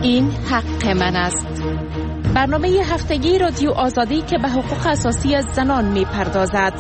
این حق من است. برنامه هفتگی رادیو آزادی که به حقوق اساسی زنان می پردازد.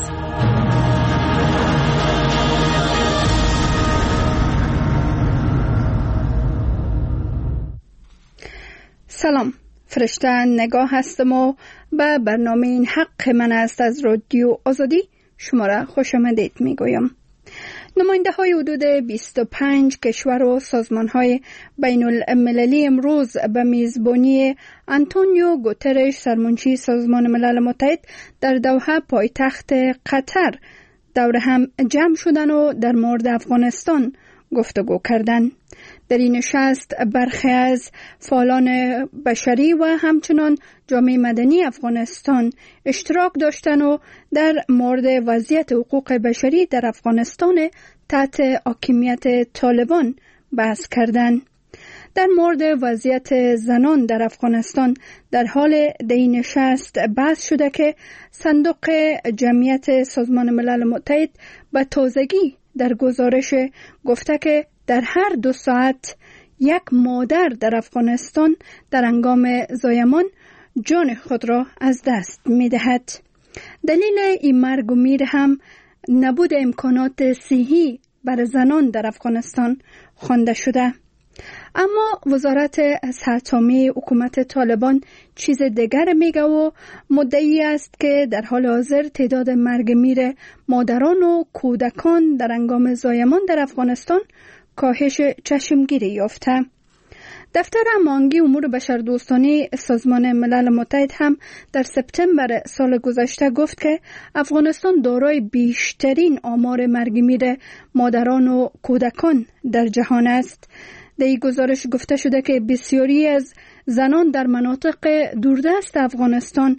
سلام، فرشته نگاه هستم و به برنامه این حق من است از رادیو آزادی شما را خوش آمدید می گویم. نماینده های حدود 25 کشور و سازمان های بین المللی امروز به میزبانی آنتونیو گوترش سرمنشی سازمان ملل متحد در دوحه پایتخت قطر دور هم جمع شدن و در مورد افغانستان گفتگو کردند. در این نشست برخی از فعالان بشری و همچنان جامعه مدنی افغانستان اشتراک داشتند و در مورد وضعیت حقوق بشری در افغانستان تحت حاکمیت طالبان بحث کردند. در مورد وضعیت زنان در افغانستان در حال این نشست بحث شده که صندوق جمعیت سازمان ملل متحد به تازگی در گزارش گفته که در هر 2 ساعت یک مادر در افغانستان در هنگام زایمان جان خود را از دست می دهد. دلیل این مرگ و میر هم نبود امکانات صحی برای زنان در افغانستان خوانده شده. اما وزارت صحت عامه حکومت طالبان چیز دیگر میگه و مدعی است که در حال حاضر تعداد مرگ میر مادران و کودکان در هنگام زایمان در افغانستان کاهش چشمگیری یافته. دفتر هماهنگی امور بشردوستانه سازمان ملل متحد هم در سپتامبر سال گذشته گفت که افغانستان دارای بیشترین آمار مرگ میر مادران و کودکان در جهان است. در این گزارش گفته شده که بسیاری از زنان در مناطق دوردست افغانستان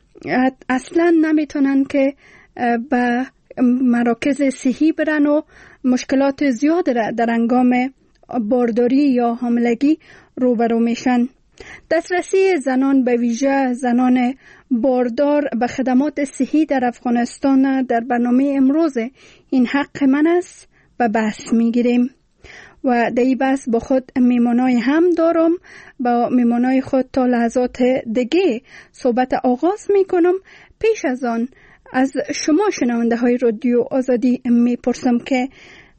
اصلا نمیتونن که به مراکز صحی برن و مشکلات زیاد را در هنگام بارداری یا حاملگی روبرو میشن. دسترسی زنان به ویژه زنان باردار به خدمات صحی در افغانستان در برنامه امروز این حق من است به بحث میگیریم و در این بحث با خود میمانای هم دارم. با میمانای خود تا لحظات دیگه صحبت آغاز میکنم. پیش از آن از شما شنونده های رادیو آزادی میپرسم که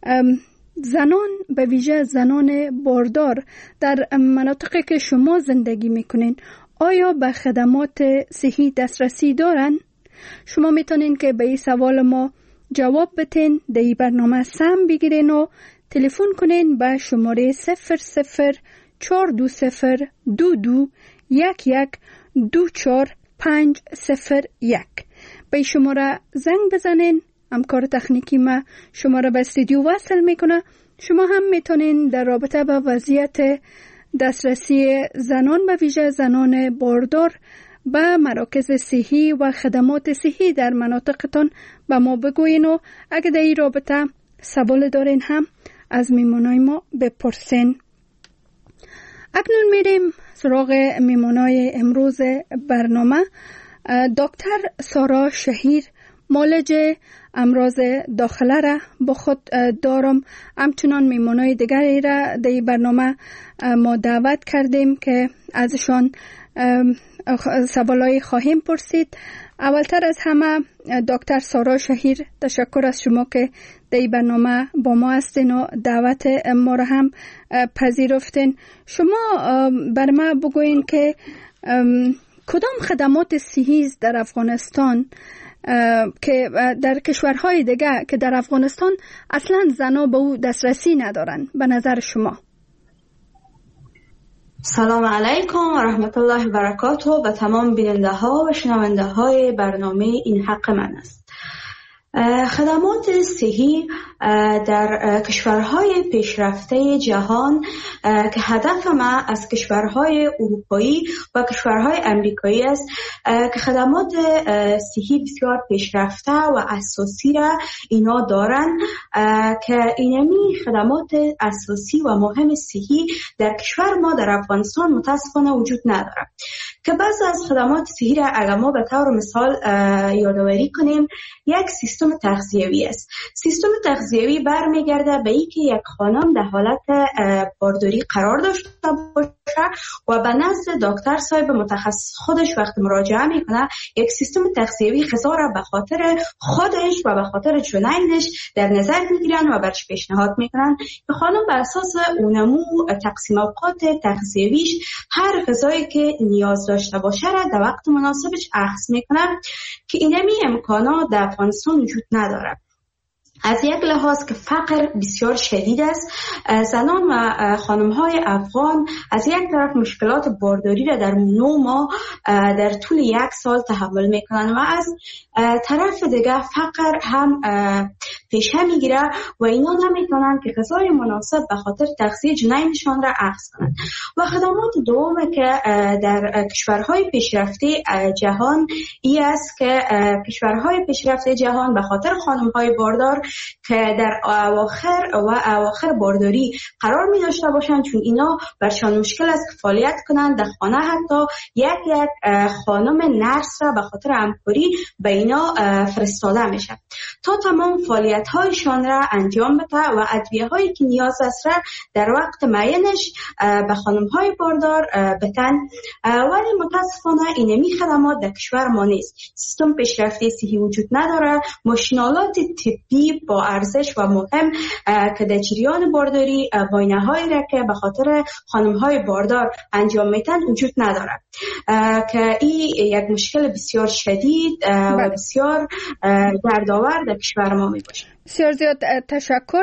زنان به ویژه زنان باردار در مناطقی که شما زندگی میکنین آیا به خدمات صحی دسترسی دارن؟ شما میتونین که به این سوال ما جواب بتین، در این برنامه سهم بگیرین و تلفن کنین به شماره 004202211201. به شماره زنگ بزنین. همکار تکنیکی ما شما را به استودیو وصل میکنه. شما هم میتونین در رابطه با وضعیت دسترسی زنان به ویژه زنان باردار به مراکز صحی و خدمات صحی در مناطقتان به ما بگوین و اگه در این رابطه سوال دارین هم از میمونای ما بپرسین. اکنون میریم سراغ میمونای امروز برنامه. دکتر سارا شهیر معالج امراض داخله را با خود دارم. همچنان میمونای دیگری را در این برنامه ما دعوت کردیم که ازشان سوالای خواهیم پرسید. اولتر از همه دکتر سارا شهیر تشکر از شما که در این برنامه با ما هستین و دعوت ما را هم پذیرفتین. شما بر ما بگوین که کدام خدمات صحی در افغانستان که در کشورهای دیگه که در افغانستان اصلا زنا به او دسترسی ندارن به نظر شما؟ سلام علیکم و رحمت الله و برکاته و تمام بیننده ها و شنونده های برنامه این حق من است. خدمات صحی در کشورهای پیشرفته جهان که هدف ما از کشورهای اروپایی و کشورهای امریکایی است که خدمات صحی بسیار پیشرفته و اساسی را اینا دارن که اینمی خدمات اساسی و مهم صحی در کشور ما در افغانستان متاسفانه وجود نداره که بعضی از خدمات صحی را اگر ما به طور مثال یادآوری کنیم یک سیستم تغذیوی است. سیستم تغذیوی برمیگرده به اینکه یک خانم در حالت بارداری قرار داشته باشد باشه و به نزد دکتر صاحب متخصص خودش وقت مراجعه میکنه یک سیستم تغذیوی غذا را به خاطر خودش و به خاطر جنینش در نظر میگیرن و برش پیشنهاد میکنن که خانم بر اساس اونمو تقسیم اوقات تغذیویش هر غذایی که نیاز داشته باشه را در وقت مناسبش اخذ میکنه که اینمی امکانات در افغانستان وجود نداره. از یک لحاظ که فقر بسیار شدید است، زنان و خانم‌های افغان از یک طرف مشکلات بارداری را در 9 ماه در طول 1 سال تحمل میکنن و از طرف دیگه فقر هم پیشه میگیره و اینا نمیتونن که غذای مناسب به خاطر تغذیه جنینشان را اخذ کنند. و خدمات دوم که در کشورهای پیشرفته جهان ای است که کشورهای پیشرفته جهان به خاطر خانم‌های باردار که در اواخر بارداری قرار می داشته باشند، چون اینا برشان مشکل است که فعالیت کنند در خانه، حتی یک خانم نرس را به خاطر همکاری به اینا فرستاده میشه تا تمام فعالیت هایشان را انجام بده و ادویه هایی که نیاز است را در وقت معینش به خانم های باردار بتن. ولی متاسفانه اینمی خدمات در کشور ما نیست. سیستم پیشرفته صحی وجود نداره، ماشینالات طبی با ارزش و مهم که در جریان بارداری باینه‌هایی را که به خاطر خانم‌های باردار انجام میتن وجود نداره که این یک مشکل بسیار شدید و بسیار دردآور در کشور ما میباشه. بسیار زیاد تشکر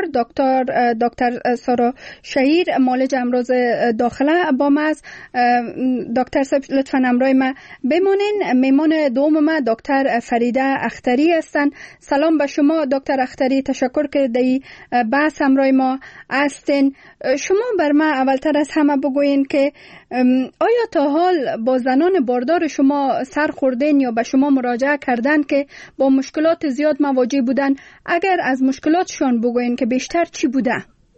دکتر سارا شهیر، معالج امراض داخله با ما است. دکتر صاحب لطفاً همراه ما بمانین. میمان دوم ما دکتر فریده اختری هستند. سلام به شما دکتر اختری، تشکر که در بحث همراه ما هستین. شما بر ما اولتر از همه بگوین که آیا تا حال با زنان باردار شما سر خوردین یا به شما مراجعه کردن که با مشکلات زیاد مواجه بودن؟ اگر از مشکلاتشان بگوین که بیشتر چی بوده؟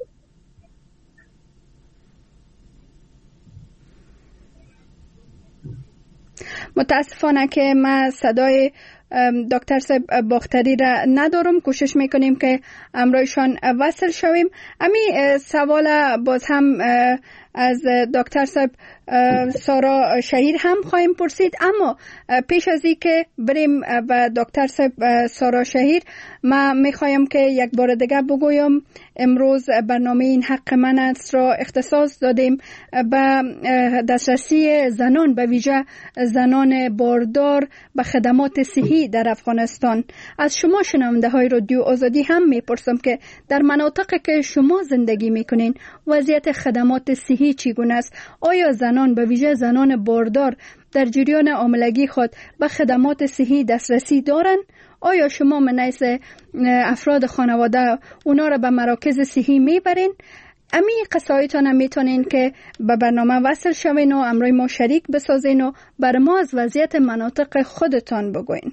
متاسفانه که من صدای دکتر صاحب باختری را ندارم، کوشش میکنیم که امروزشان وصل شویم. امی سوال باز هم از دکتر صاحب سارا شهیر هم خواهیم پرسید، اما پیش از این که بریم به دکتر صاحب سارا شهیر، من میخوایم که یک بار دیگه بگویم امروز برنامه این حق من است را اختصاص دادیم به دسترسی زنان، به ویژه زنان باردار به خدمات صحی در افغانستان. از شما شنونده های رادیو آزادی هم میپرسم که در مناطقی که شما زندگی میکنین وضعیت خدمات صحی چگونه است؟ آیا زنان به ویژه زنان باردار در جریان حاملگی خود به خدمات صحی دسترسی دارند؟ آیا شما من حیث افراد خانواده اونا را به مراکز صحی میبرین؟ امی قصایتان هم میتونین که به برنامه وصل شوین و امروی ما شریک بسازین و بر ما از وضعیت مناطق خودتان بگوین.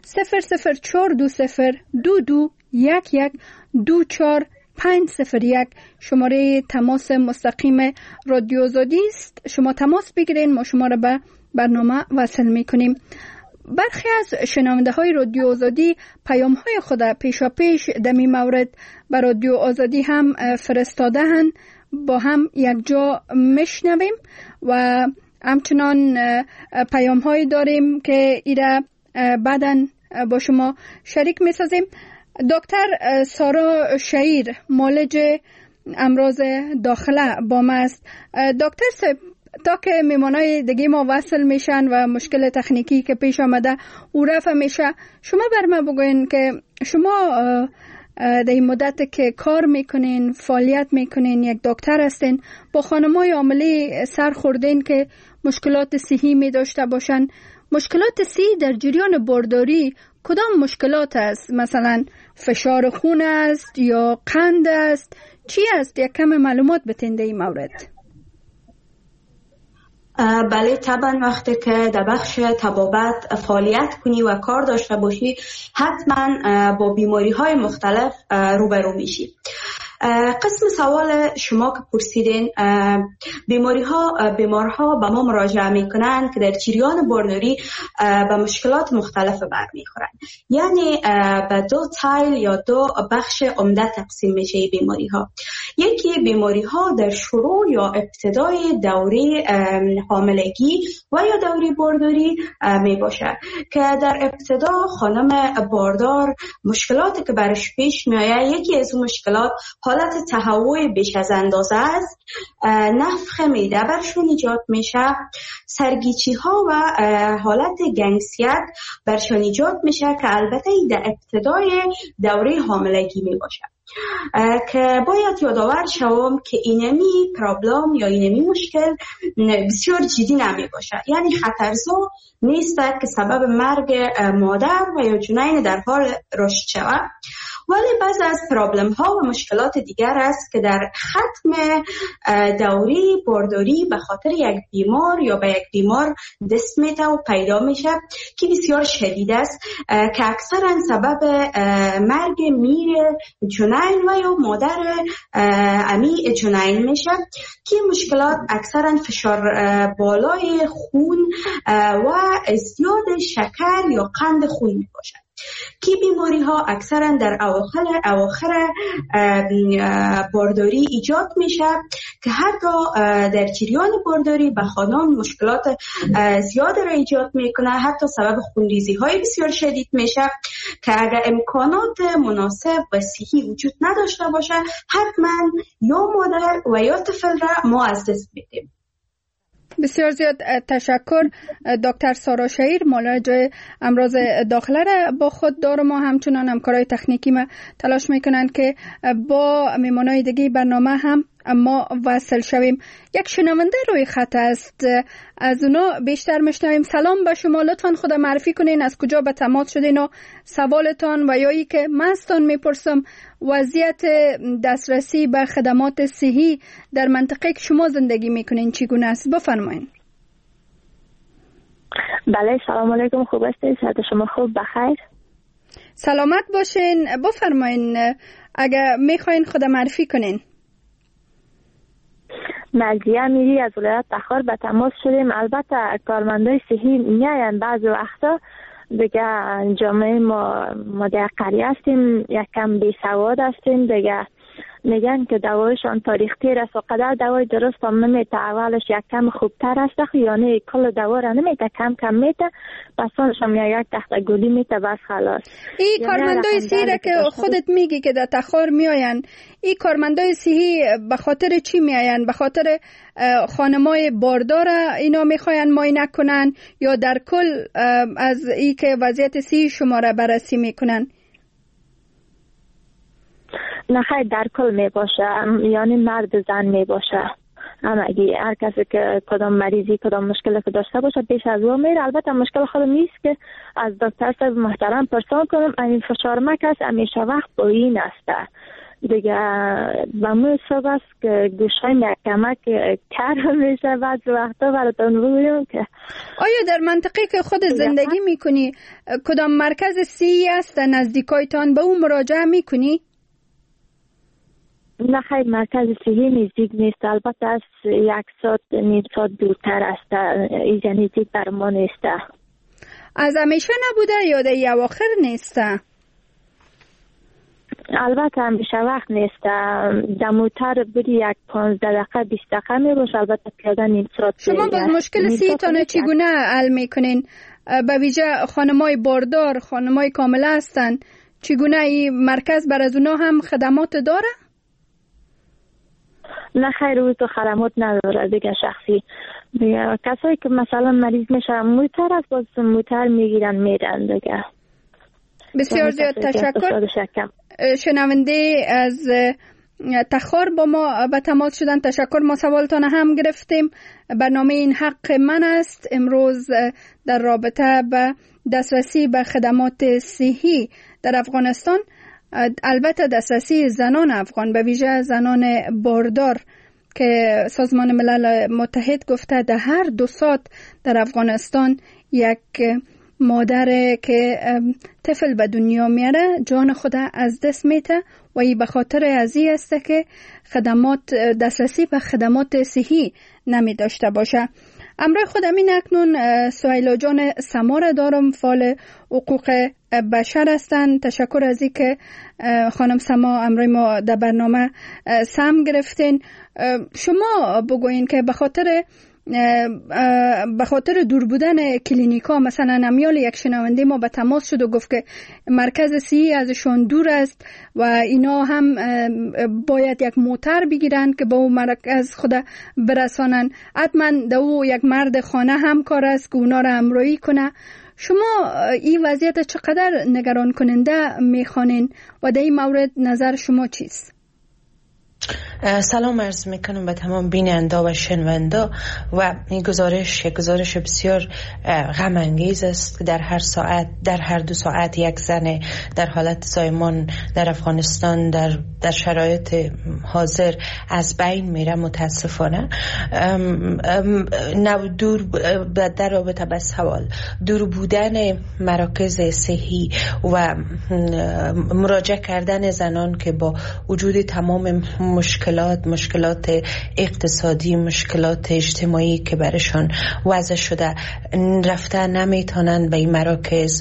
0022211240501 شماره تماس مستقیم رادیو آزادی است. شما تماس بگیرین، ما شما را به برنامه وصل میکنیم. برخی از شنونده های رادیو آزادی پیام های خود پیشا پیش دمی مورد بر رادیو آزادی هم فرستاده هن، با هم یک جا میشنویم و همچنان پیام هایی داریم که ایره بعداً با شما شریک میسازیم. دکتر سارا شهیر، معالج امراض داخله با ما است. دکتر صاحب، تا که میمانای دیگه ما وصل میشن و مشکل تکنیکی که پیش آمده او رفع میشه، شما بر ما بگوین که شما در این مدت که کار میکنین، فعالیت میکنین، یک دکتر هستین، با خانمای حامله سر خوردین که مشکلات صحی می داشته باشن. مشکلات صحی در جریان بارداری کدام مشکلات است؟ مثلا فشار خون است یا قند است؟ چی است؟ یک کم معلومات بتین در این مورد. بله، طبعا وقتی که در بخش طبابت فعالیت کنی و کار داشته باشی حتما با بیماری های مختلف روبرو میشی. قسم سوال شما که پرسیدین، بیمارها به ما مراجعه میکنند که در جریان بارداری به مشکلات مختلف برمیخورند. یعنی به دو تایل یا دو بخش عمده تقسیم میشه بیماری ها. یکی بیماری ها در شروع یا ابتدای دوره حاملگی و یا دوره بارداری می باشه که در ابتدا خانم باردار مشکلاتی که برش پیش می آید، یکی از اون مشکلات حالت تهوع بیش از اندازه است، نفخ معده برشون ایجاد میشه، سرگیچی ها و حالت گنگسیت برشون ایجاد میشه که البته در ابتدای دوره حاملگی می باشه. که باید یادآور شوم که اینمی پرابلم یا اینمی مشکل بسیار جدی نمی باشه، یعنی خطرزا نیست که سبب مرگ مادر و یا جنین در حال رشد شود، ولی بعضی از پرابلم ها و مشکلات دیگر است که در ختم دوره بارداری به خاطر یک بیمار یا به یک بیمار دست میده و پیدا میشه که بسیار شدید است، که اکثرا سبب مرگ میر جنین و یا مادر امی جنین میشه، که مشکلات اکثرا فشار بالای خون و ازدیاد شکر یا قند خون می باشه، که بیماری ها اکثرا در اواخر بارداری ایجاد میشه، که حتی در جریان بارداری به خانم مشکلات زیاد را ایجاد میکنه، حتی سبب خونریزی های بسیار شدید میشه که اگر امکانات مناسب و صحی وجود نداشته باشه حتما یا مادر و یا طفل را ما از دست میدیم. بسیار زیاد تشکر دکتر سارا شهیر، معالج امراض داخله را با خود دارم و همچنان همکارای تکنیکی ما تلاش میکنند که با میمانای دیگه برنامه هم ما وصل شویم. یک شنونده روی خط است، از اونا بیشتر میشنویم. سلام به شما، لطفاً خود معرفی کنین، از کجا به تماس شدین و سوالتان و یا ای که من ازتان میپرسم وضعیت دسترسی به خدمات صحی در منطقه که شما زندگی میکنین چگونه است؟ بفرمایین. بله، سلام علیکم، خوب هستید؟ صحت شما خوب؟ بخیر؟ سلامت باشین. بفرمایین اگر میخواین خود معرفی کنین. مرزیه میری از ولایت تخار به تماس شدیم. البته کارمندای صحی میاین بعضی وقتا دیگه جامعه ما در قریه هستیم، یک کم بی سواد هستیم دیگه، میگن که دوایشان تاریخ تیر است و قدر دوای درست هم نمیته، اولش یک کم خوبتر است، یعنی کل دوا را نمیته، کم کم میته، پس هم یک تخت گلی میته، بس خلاص. این کارمندای صحی که خودت میگی که در تخار میاین، این کارمندای صحی به خاطر چی میاین؟ به خاطر خانمای باردار اینا میخواین معاینه کنن یا در کل از ای که وضعیت صحی شما را بررسی میکنن؟ نه خیلی در کل می باشه، یعنی مرد زن می باشه، همگی هر کسی که کدام مریضی کدام مشکلی که داشته باشه پیش از او میره. البته مشکل خودم نیست که از دکتر صاحب محترم پرسان کنم این فشار مکس همیشه وقت با این است دیگه، به مو حساب است که گوشای محکمه که کار میشه بعد وقتا براتون بگویم که آیا در منطقه که خود زندگی میکنی کدام مرکز صحی است نزدیکایتان به اون مراجعه میکنی؟ نه خیلی مرکز صحی نزدیک نیست، البته از 1 ساعت نیم ساعت دورتر است، اینجا نزدیک بر ما نیست. از همیشه نبوده یا در اواخر نیست؟ البته همیشه وقت نیست، دموتر بودی 15 دقیقه 20 دقیقه می باشه، البته پیاده نیم ساعت. شما باز مشکل صحیتان چگونه حل میکنین؟ به ویژه خانمای باردار، خانمای کامله هستن، چگونه این مرکز بر از اونا هم خدمات داره؟ نه خیر، روی تو خدمات نداره دیگه شخصی. دیگه کسایی که مثلا مریض میشن موتر از باز موتر میگیرن میرن دیگه. بسیار زیاد تشکر. شنونده از تخار با ما به تماس شدن تشکر. ما سوالتان هم گرفتیم. برنامه این حق من است امروز در رابطه به دسترسی به خدمات صحی در افغانستان، البته دسترسی زنان افغان به ویژه زنان باردار که سازمان ملل متحد گفته در هر 2 ساعت در افغانستان یک مادر که طفل به دنیا میاره جان خود از دست میته و ای به خاطر ازی است که دسترسی به خدمات صحی نمی داشته باشه. امروز خودم این اکنون سهیلا جان سما را دارم، فعال حقوق بشر هستند. تشکر از این که خانم سما امروز ما در برنامه سهم گرفتین. شما بگوین که به خاطر دور بودن کلینیکا، مثلا امیال یک شنونده ما به تماس شد و گفت که مرکز صحی ازشون دور است و اینا هم باید یک موتر بگیرن که به اون مرکز خود برسانن. حتما دو یک مرد خانه هم کار است که اونا را همراهی کنه. شما این وضعیت چقدر نگران کننده میخوانین و در این مورد نظر شما چیست؟ سلام عرض میکنم به تمام بیننده و شنونده و این گزارش بسیار غم انگیز است که در هر 2 ساعت یک زن در حالت زایمان در افغانستان در شرایط حاضر از بین میره. متاسفانه در رابطه با سوال دور بودن مراکز صحی و مراجعه کردن زنان که با وجود تمام مشکلات اقتصادی، مشکلات اجتماعی که برشان وضع شده، رفتن نمیتونن به این مراکز.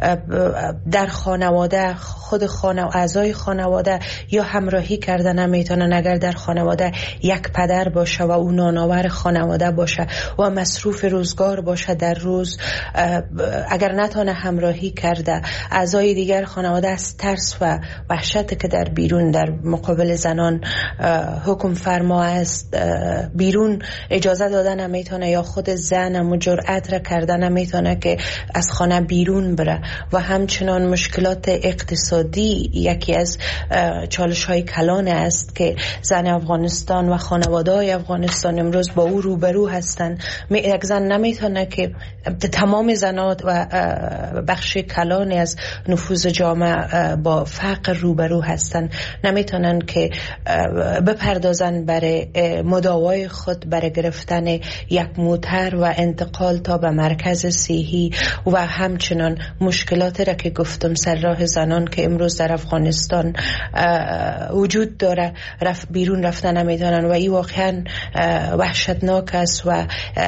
در خانواده اعضای خانواده یا همراهی کردن نمیتونن. اگر در خانواده یک پدر باشه و اون نانآور خانواده باشه و مصروف روزگار باشه در روز، اگر نتونه همراهی کرده اعضای دیگر خانواده از ترس و وحشت که در بیرون در مقابل زنان حکم فرما است، بیرون اجازه دادن نمیتونه یا خود زن جرأت را کردن نمیتونه که از خانه بیرون بره. و همچنان مشکلات اقتصادی یکی از چالش های کلان است که زن افغانستان و خانواده های افغانستان امروز با او روبرو هستند. یک زن نمیتونه که تمام زنات و بخش کلانی از نفوذ جامعه با فقر روبرو هستند، نمیتونن که بپردازن برای مداوای خود برای گرفتن یک موتر و انتقال تا به مرکز صحی و همچنان مشکلات را که گفتم سر راه زنان که امروز در افغانستان وجود داره، بیرون رفتن نمیتونن و این واقعا وحشتناک است و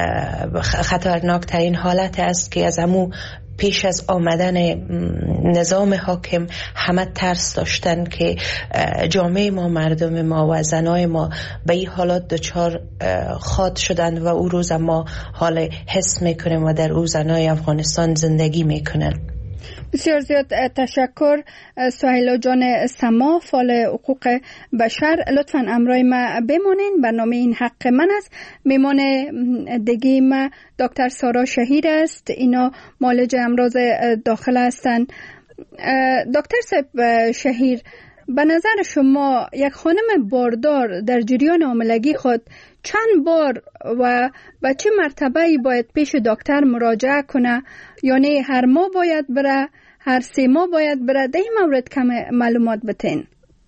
خطرناک ترین حالت است که از همو پیش از آمدن نظام حاکم همه ترس داشتن که جامعه ما، مردم ما و زنای ما به این حالات دچار خاط شدند و او روز ما حال حس میکنیم و در او زنای افغانستان زندگی میکنن. بسیار زیاد تشکر سهیلا جان سما، فعال حقوق بشر. لطفاً امرای ما بمانین. برنامه این حق من است. میمان دیگه ما دکتر سارا شهیر است. اینا معالج امراض داخل هستند. دکتر صاحب شهیر، به نظر شما یک خانم باردار در جریان حاملگی خود چند بار و به چه مرتبه باید پیش دکتر مراجعه کنه؟ یعنی هر ماه باید بره، هر 3 ماه باید بره؟ در این مورد کم معلومات بتین.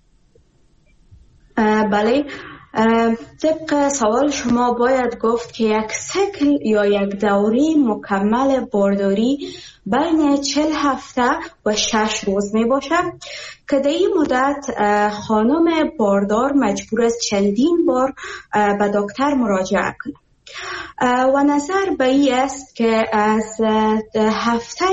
بله، طبق سوال شما باید گفت که یک سیکل یا یک دوره مکمل بارداری بین 40 هفته و 6 روز می باشد که در این مدت خانم باردار مجبور است چندین بار به دکتر مراجعه کنه. و نظر به این است که از هفته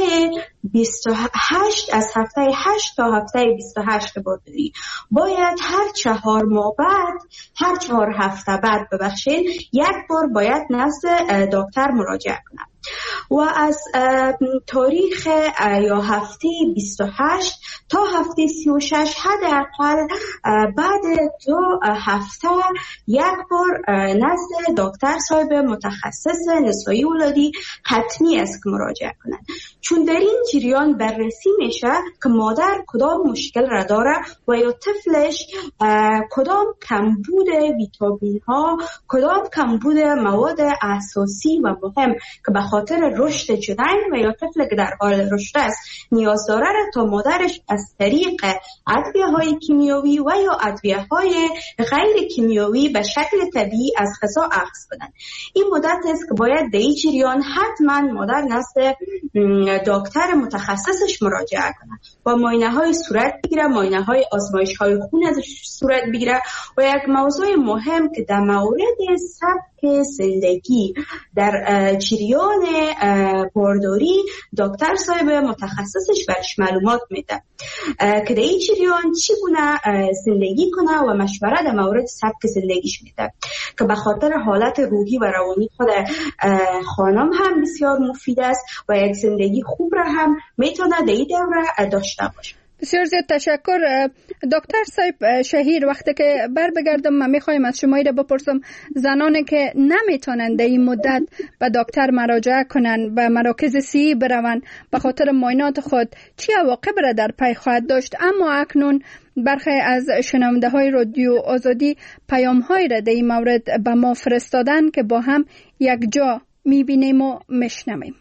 8 تا هفته 28 بارداری باید هر 4 ماه بعد، هر 4 هفته بعد یک بار باید نزد دکتر مراجعه کنم. و از تاریخ یا هفته 28 تا هفته 36 حداقل بعد 2 هفته یک بار نزد دکتر صاحب متخصص نسایی ولادی حتمی است که مراجعه کنند، چون در این جریان بررسی میشه که مادر کدام مشکل را داره و یا طفلش کدام کمبود ویتامین ها، کدام کمبود مواد اساسی و مهم که به خاطر رشد جنین و یا طفل که در حال رشد است نیاز داره تا مادرش از طریق ادویه‌های کیمیایی و یا ادویه‌های غیر کیمیایی به شکل طبیعی از غذا اخذ بدن. این مدت است که باید در این جریان حتما مادر نزد دکتر متخصصش مراجعه کنه و معاینه‌های صورت بگیره، معاینه‌های آزمایش‌های خون ازش صورت بگیره. و یک موضوع مهم که در مورد سبک زندگی در جریان بارداری دکتر صاحب متخصصش برش معلومات میده که در این جریان چی گونه زندگی کنه و مشوره در مورد سبک زندگیش میده که به خاطر حالت روحی و روانی خود خانم هم بسیار مفید است و یک زندگی خوب را هم میتونه در این دوره داشته باشه. بسیار زیاد تشکر دکتر صاحب شهیر. وقتی که بگردم من میخوایم از شما را بپرسم زنانی که نمیتونن در این مدت به دکتر مراجعه کنن به مراکز صحی برون به خاطر معاینات خود چی عواقب را در پی خواهد داشت، اما اکنون برخی از شنونده های رادیو آزادی پیام های را در این مورد به ما فرستادن که با هم یک جا میبینیم و میشنویم.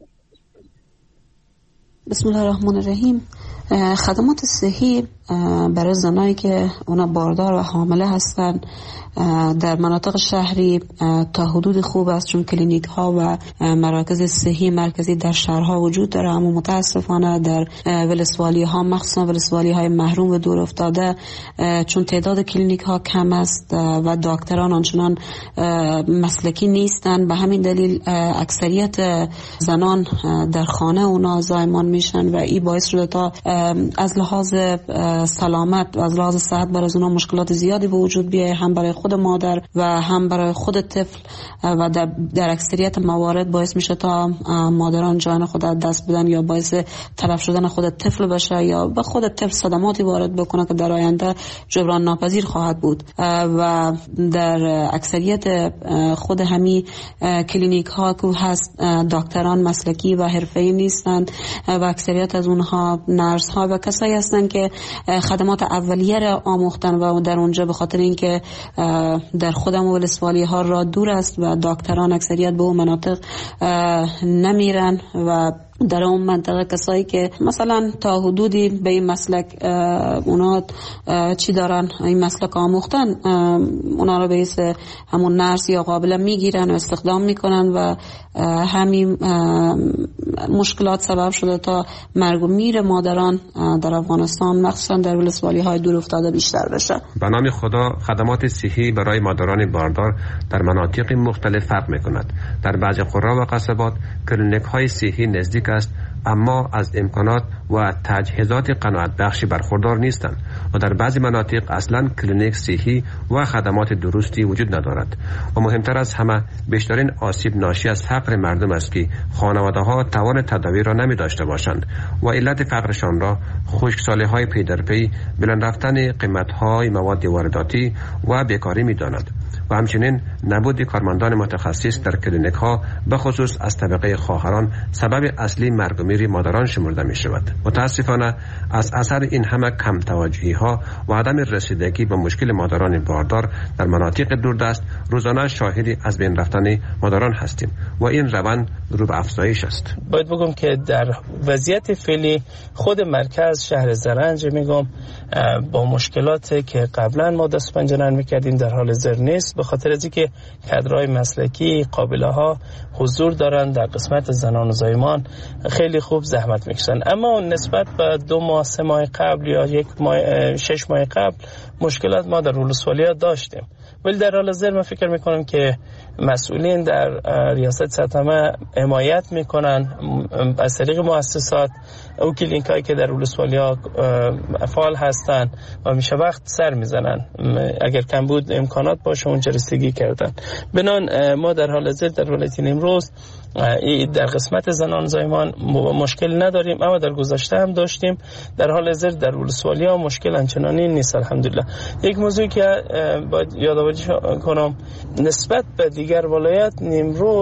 بسم الله الرحمن الرحیم. خدمات صحی برای زنایی که اونا باردار و حامله هستن در مناطق شهری تا حدود خوب است، چون کلینیک ها و مراکز صحی مرکزی در شهرها وجود داره، اما متاسفانه در ولسوالی ها مخصوصا ولسوالی های محروم و دور افتاده چون تعداد کلینیک ها کم است و دکتران آنچنان مسلکی نیستن، به همین دلیل اکثریت زنان در خانه اونا زایمان میشن و این باعث شده تا از لحاظ سلامت و از لحاظ صحت برای اونا مشکلات زیادی به وجود بیایه، هم برای خود مادر و هم برای خود طفل و در اکثریت موارد باعث میشه تا مادران جان خود از دست بدن یا باعث تلف شدن خود طفل بشه یا به خود طفل صدماتی وارد بکنه که در آینده جبران ناپذیر خواهد بود. و در اکثریت خود همین کلینیک ها که هست دکتران مسلکی و حرفه‌ای نیستند و اکثریت از اونها نرس ها و کسایی هستند که خدمات اولیه را آموختن و در اونجا به خاطر اینکه در خودم ولسوالی ها را دور است و دکتران اکثریت به اون مناطق نمیرن و در اون منطقه کسایی که مثلا تا حدودی به این مسلک اونا چی دارن این مسلک آموختن اونا رو به حیث همون نرس یا قابله میگیرن و استخدام میکنن و همین مشکلات سبب شده تا مرگ و میر مادران در افغانستان مخصوصا در ولسوالی های دور افتاده بیشتر بشه. به نام خدا خدمات صحی برای مادران باردار در مناطق مختلف فرق میکند. در بعضی قرا و قصبات کلینیک های صحی نزدیک است اما از امکانات و تجهیزات قناعت بخشی برخوردار نیستند و در بعضی مناطق اصلا کلینیک صحی و خدمات درستی وجود ندارد. و مهمتر از همه بیشترین آسیب ناشی از فقر مردم است که خانواده ها توان تداوی را نمی داشته باشند و علت فقرشان را خشکسالی های پی در پی، بلند رفتن قیمت های مواد وارداتی و بیکاری می داند و همچنین نبود کارمندان متخصص در کلینیک ها به خصوص از طبقه خواهران سبب اصلی مرگ و میر مادران شمرده می شود. متاسفانه از اثر این همه کم توجهی ها و عدم رسیدگی به مشکل مادران باردار در مناطق دوردست روزانه شاهدی از بین رفتن مادران هستیم و این روند رو به افزایش است. باید بگم که در وضعیت فعلی خود مرکز شهر زرنج میگم با مشکلاتی که قبلا ما دست پنجه نرم میکردیم در حال زر نیست، به خاطر از اینکه کادرهای مسلکی قابله ها حضور دارن در قسمت زنان و زایمان خیلی خوب زحمت میکشن. اما نسبت به 2 ماه 3 ماه قبل یا 6 ماه قبل مشکلات ما در ولسوالی‌ها داشتیم، ولی در حال حاضر من فکر میکنم که مسئولین در ریاست سطحه حمایت میکنن از طریق مؤسسات او کلینیکایی که در ولسوالی‌ها فعال هستن و میشه وقت سر میزنن، اگر کم بود امکانات باشه اونجا رسیدگی کردن. بنان ما در حال حاضر در ولایت نیمروز در قسمت زنان زایمان مشکل نداریم، اما در گذشته هم داشتیم. در حال حاضر در ولسوالی‌ها مشکل آنچنانی نیست الحمدلله. یک موضوعی که باید یادآوری کنم نسبت به دیگر ولایت نیمروز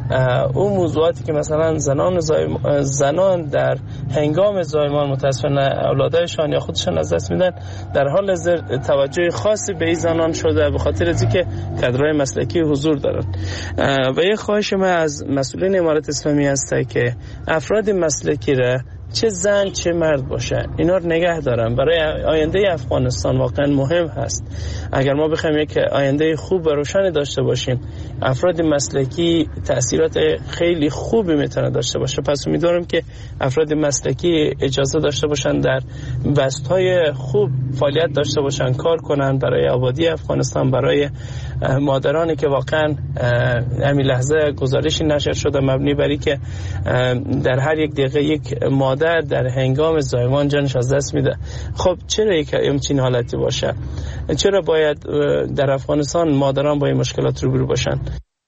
اون موضوعاتی که مثلا زنان در هنگام زایمان متاسفانه اولادایشان یا خودشان از دست میدن، در حال حاضر توجه خاصی به این زنان شده به خاطر از اینکه کادرهای مسلکی حضور دارن. و یه خواهش من از مسئولین امارت اسلامی هسته که افراد مسلکی را چه زن چه مرد باشه اینا رو نگه دارن. برای آینده افغانستان واقعا مهم هست. اگر ما بخوایم یک آینده خوب و روشن داشته باشیم، افراد مسلکی تأثیرات خیلی خوبی میتونه داشته باشه. پس امیدوارم که افراد مسلکی اجازه داشته باشن در بست‌های خوب فعالیت داشته باشن، کار کنن برای آبادی افغانستان، برای مادرانی که واقعا همین لحظه گزارشی نشر شده مبنی بر اینکه در هر یک دقیقه یک مادر در هنگام زایمان جانش از دست میده. خب چرا یک همچین حالتی باشه؟ چرا باید در افغانستان مادران با این مشکلات روبرو باشن؟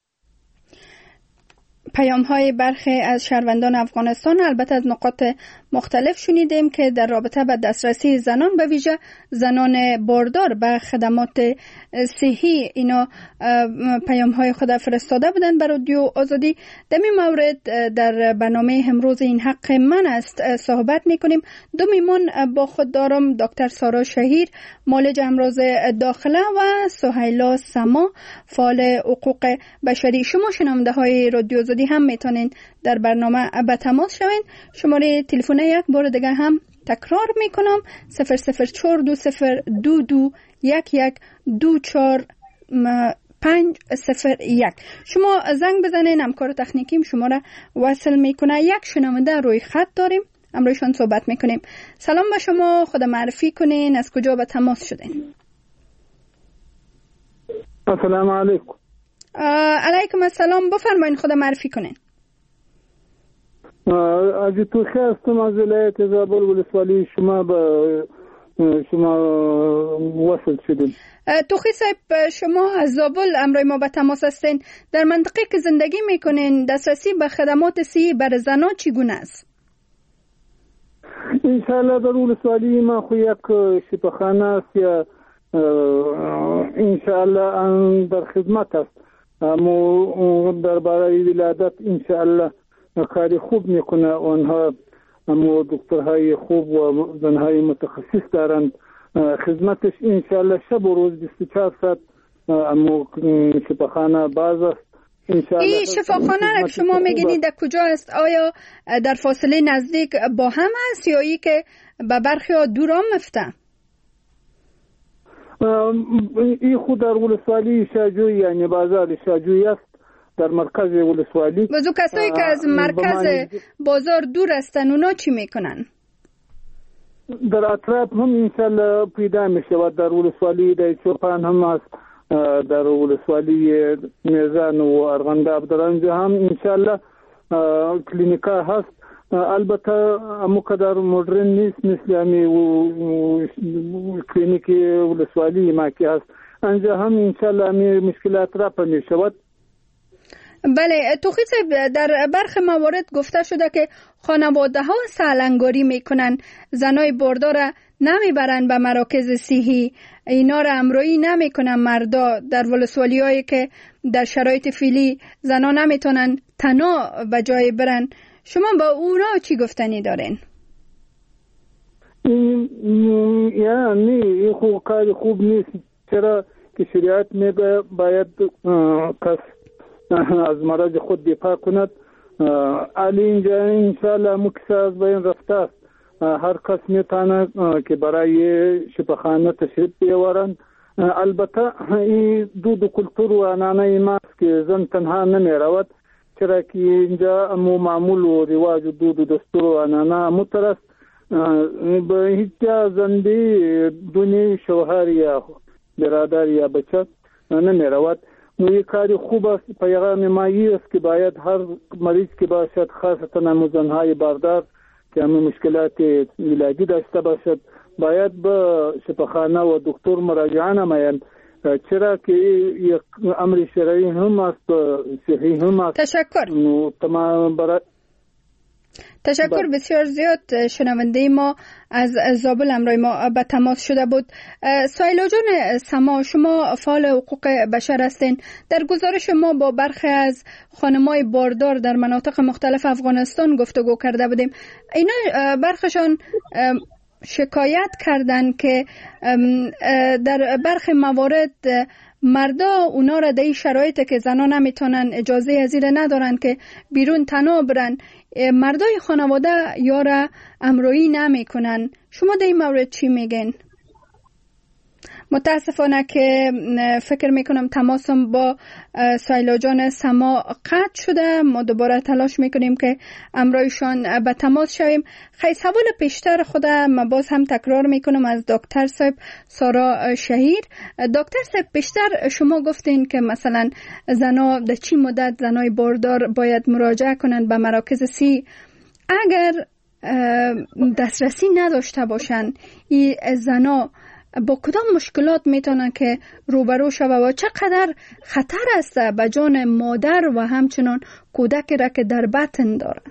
پیام های برخی از شهروندان افغانستان البته از نقاط مختلف شنیدیم که در رابطه با دسترسی زنان به ویژه زنان باردار به خدمات صحی اینا پیام های خود فرستاده بودن بر رادیو آزادی. در این مورد در برنامه امروز این حق من است صحبت میکنیم. دو میمون با خود دارم، دکتر سارا شهیر معالج امراض داخله و سهیلا سما فعال حقوق بشری. شما شنونده های رادیو آزادی هم میتونین در برنامه به تماس شوین. شماره تلفن یک بار دیگه هم تکرار میکنم 0042221224501. شما زنگ بزنین، همکار تکنیکیم شما را وصل میکنه. یک شنونده روی خط داریم، امروزشان صحبت میکنیم. سلام به شما، خود معرفی کنین، از کجا به تماس شدین؟ السلام علیکم. علیکم السلام، بفرمایین خود معرفی کنین. از توخی هستم از ولایت زابل ولسوالی شما وصل شدیم. توخی صاحب، شما از زابل امروز ما به تماس هستین. در منطقه که زندگی میکنین دسترسی به خدمات صحی برای زنان چگونه است؟ انشاءالله در ولسوالی ما خو یک شفاخانه است یا انشاءالله در خدمت است. اما درباره ولادت انشاءالله کاری خوب میکنه. آنها اما دکترهای خوب و زنهای متخصص دارند. خدمتش انشاءالله شب و روز 24 ساعت. اما شفاخانه باز است. این شفاخانه را که شما میگینید در کجا است؟ آیا در فاصله نزدیک با هم است یا ای که به برخی ها دور هم مفته؟ این خود در ولسوالی شاجوی یعنی بازار شاجوی است در مرکز ولسوالی. وزو کسایی که از مرکز بازار دور هستن اونا چی میکنن؟ در اطراف هم انشالله پیدا میشه و در ولسوالی در چوپان هم هست، در ولسوالی میزان و ارغنداب در آنجا هم انشالله کلینیکا هست. البته مقدار مدرن نیست مثل همی کلینیک ولسوالی ما که هست. آنجا هم انشالله همی مشکلات رفع می شود. بله، توخی صاحب، در برخی موارد گفته شده که خانواده ها سالنگاری میکنن، زنای باردار نمیبرن به مراکز صحی، اینا را امرویی نمیکنن مردا در ولسوالی هایی که در شرایط فعلی زنا نمیتونن تنها به جای برن. شما با اونا چی گفتنی دارین؟ یعنی این خوب کاری خوب نیست. چرا که شریعت میگه باید کس از مرض خود دفاع کند. علی اینجا انشاءالله مکس از بین رفته است. هر کس میتونه که برای شفاخانه تشریف بیاورند. البته این دود کلتور و عنعنه ماست که زن تنها نمی رود، چرا که اینجا معمول و رواج و دود و دستور و عنعنه مترست. به هیچ جا زندی دونی شوهر یا برادر یا بچه نمی رود. یک کاری خوب است. پیغام مایی است که باید هر مریض که باشد، خاصتا زنهای باردار که همه مشکلات ولادی داشته باشد، باید به شفاخانه و دکتر مراجعه نمایند، چرا که یک امر شرعی هم است، صحی هم است. تشکر. تمام برای تشکر بسیار زیاد. شنونده ما از زابل همراه ما به تماس شده بود. سایلا جان سما، شما فعال حقوق بشر هستین. در گزارش ما با برخی از خانمای باردار در مناطق مختلف افغانستان گفتگو کرده بودیم. اینا برخشان شکایت کردن که در برخی موارد مردا اونا را در این شرایط که زنا نمیتونن اجازه از این ندارن که بیرون تنها برن، مردای خانواده یا را امرویی نمیکنن. شما در این مورد چی میگن؟ متاسفانه که فکر میکنم تماسم با سایلا جان سما قطع شده. ما دوباره تلاش میکنیم که امرویشان به تماس شویم. خیلی سوال پیشتر خودم باز هم تکرار میکنم از دکتر صاحب سارا شهیر. دکتر صاحب، پیشتر شما گفتین که مثلا زنا در چی مدت زنای باردار باید مراجعه کنند به مراکز صحی اگر دسترسی نداشته باشن. این زنا با کدام مشکلات میتونن که روبرو شوه و چقدر خطر است به جان مادر و همچنان کودکی را که در بطن دارن؟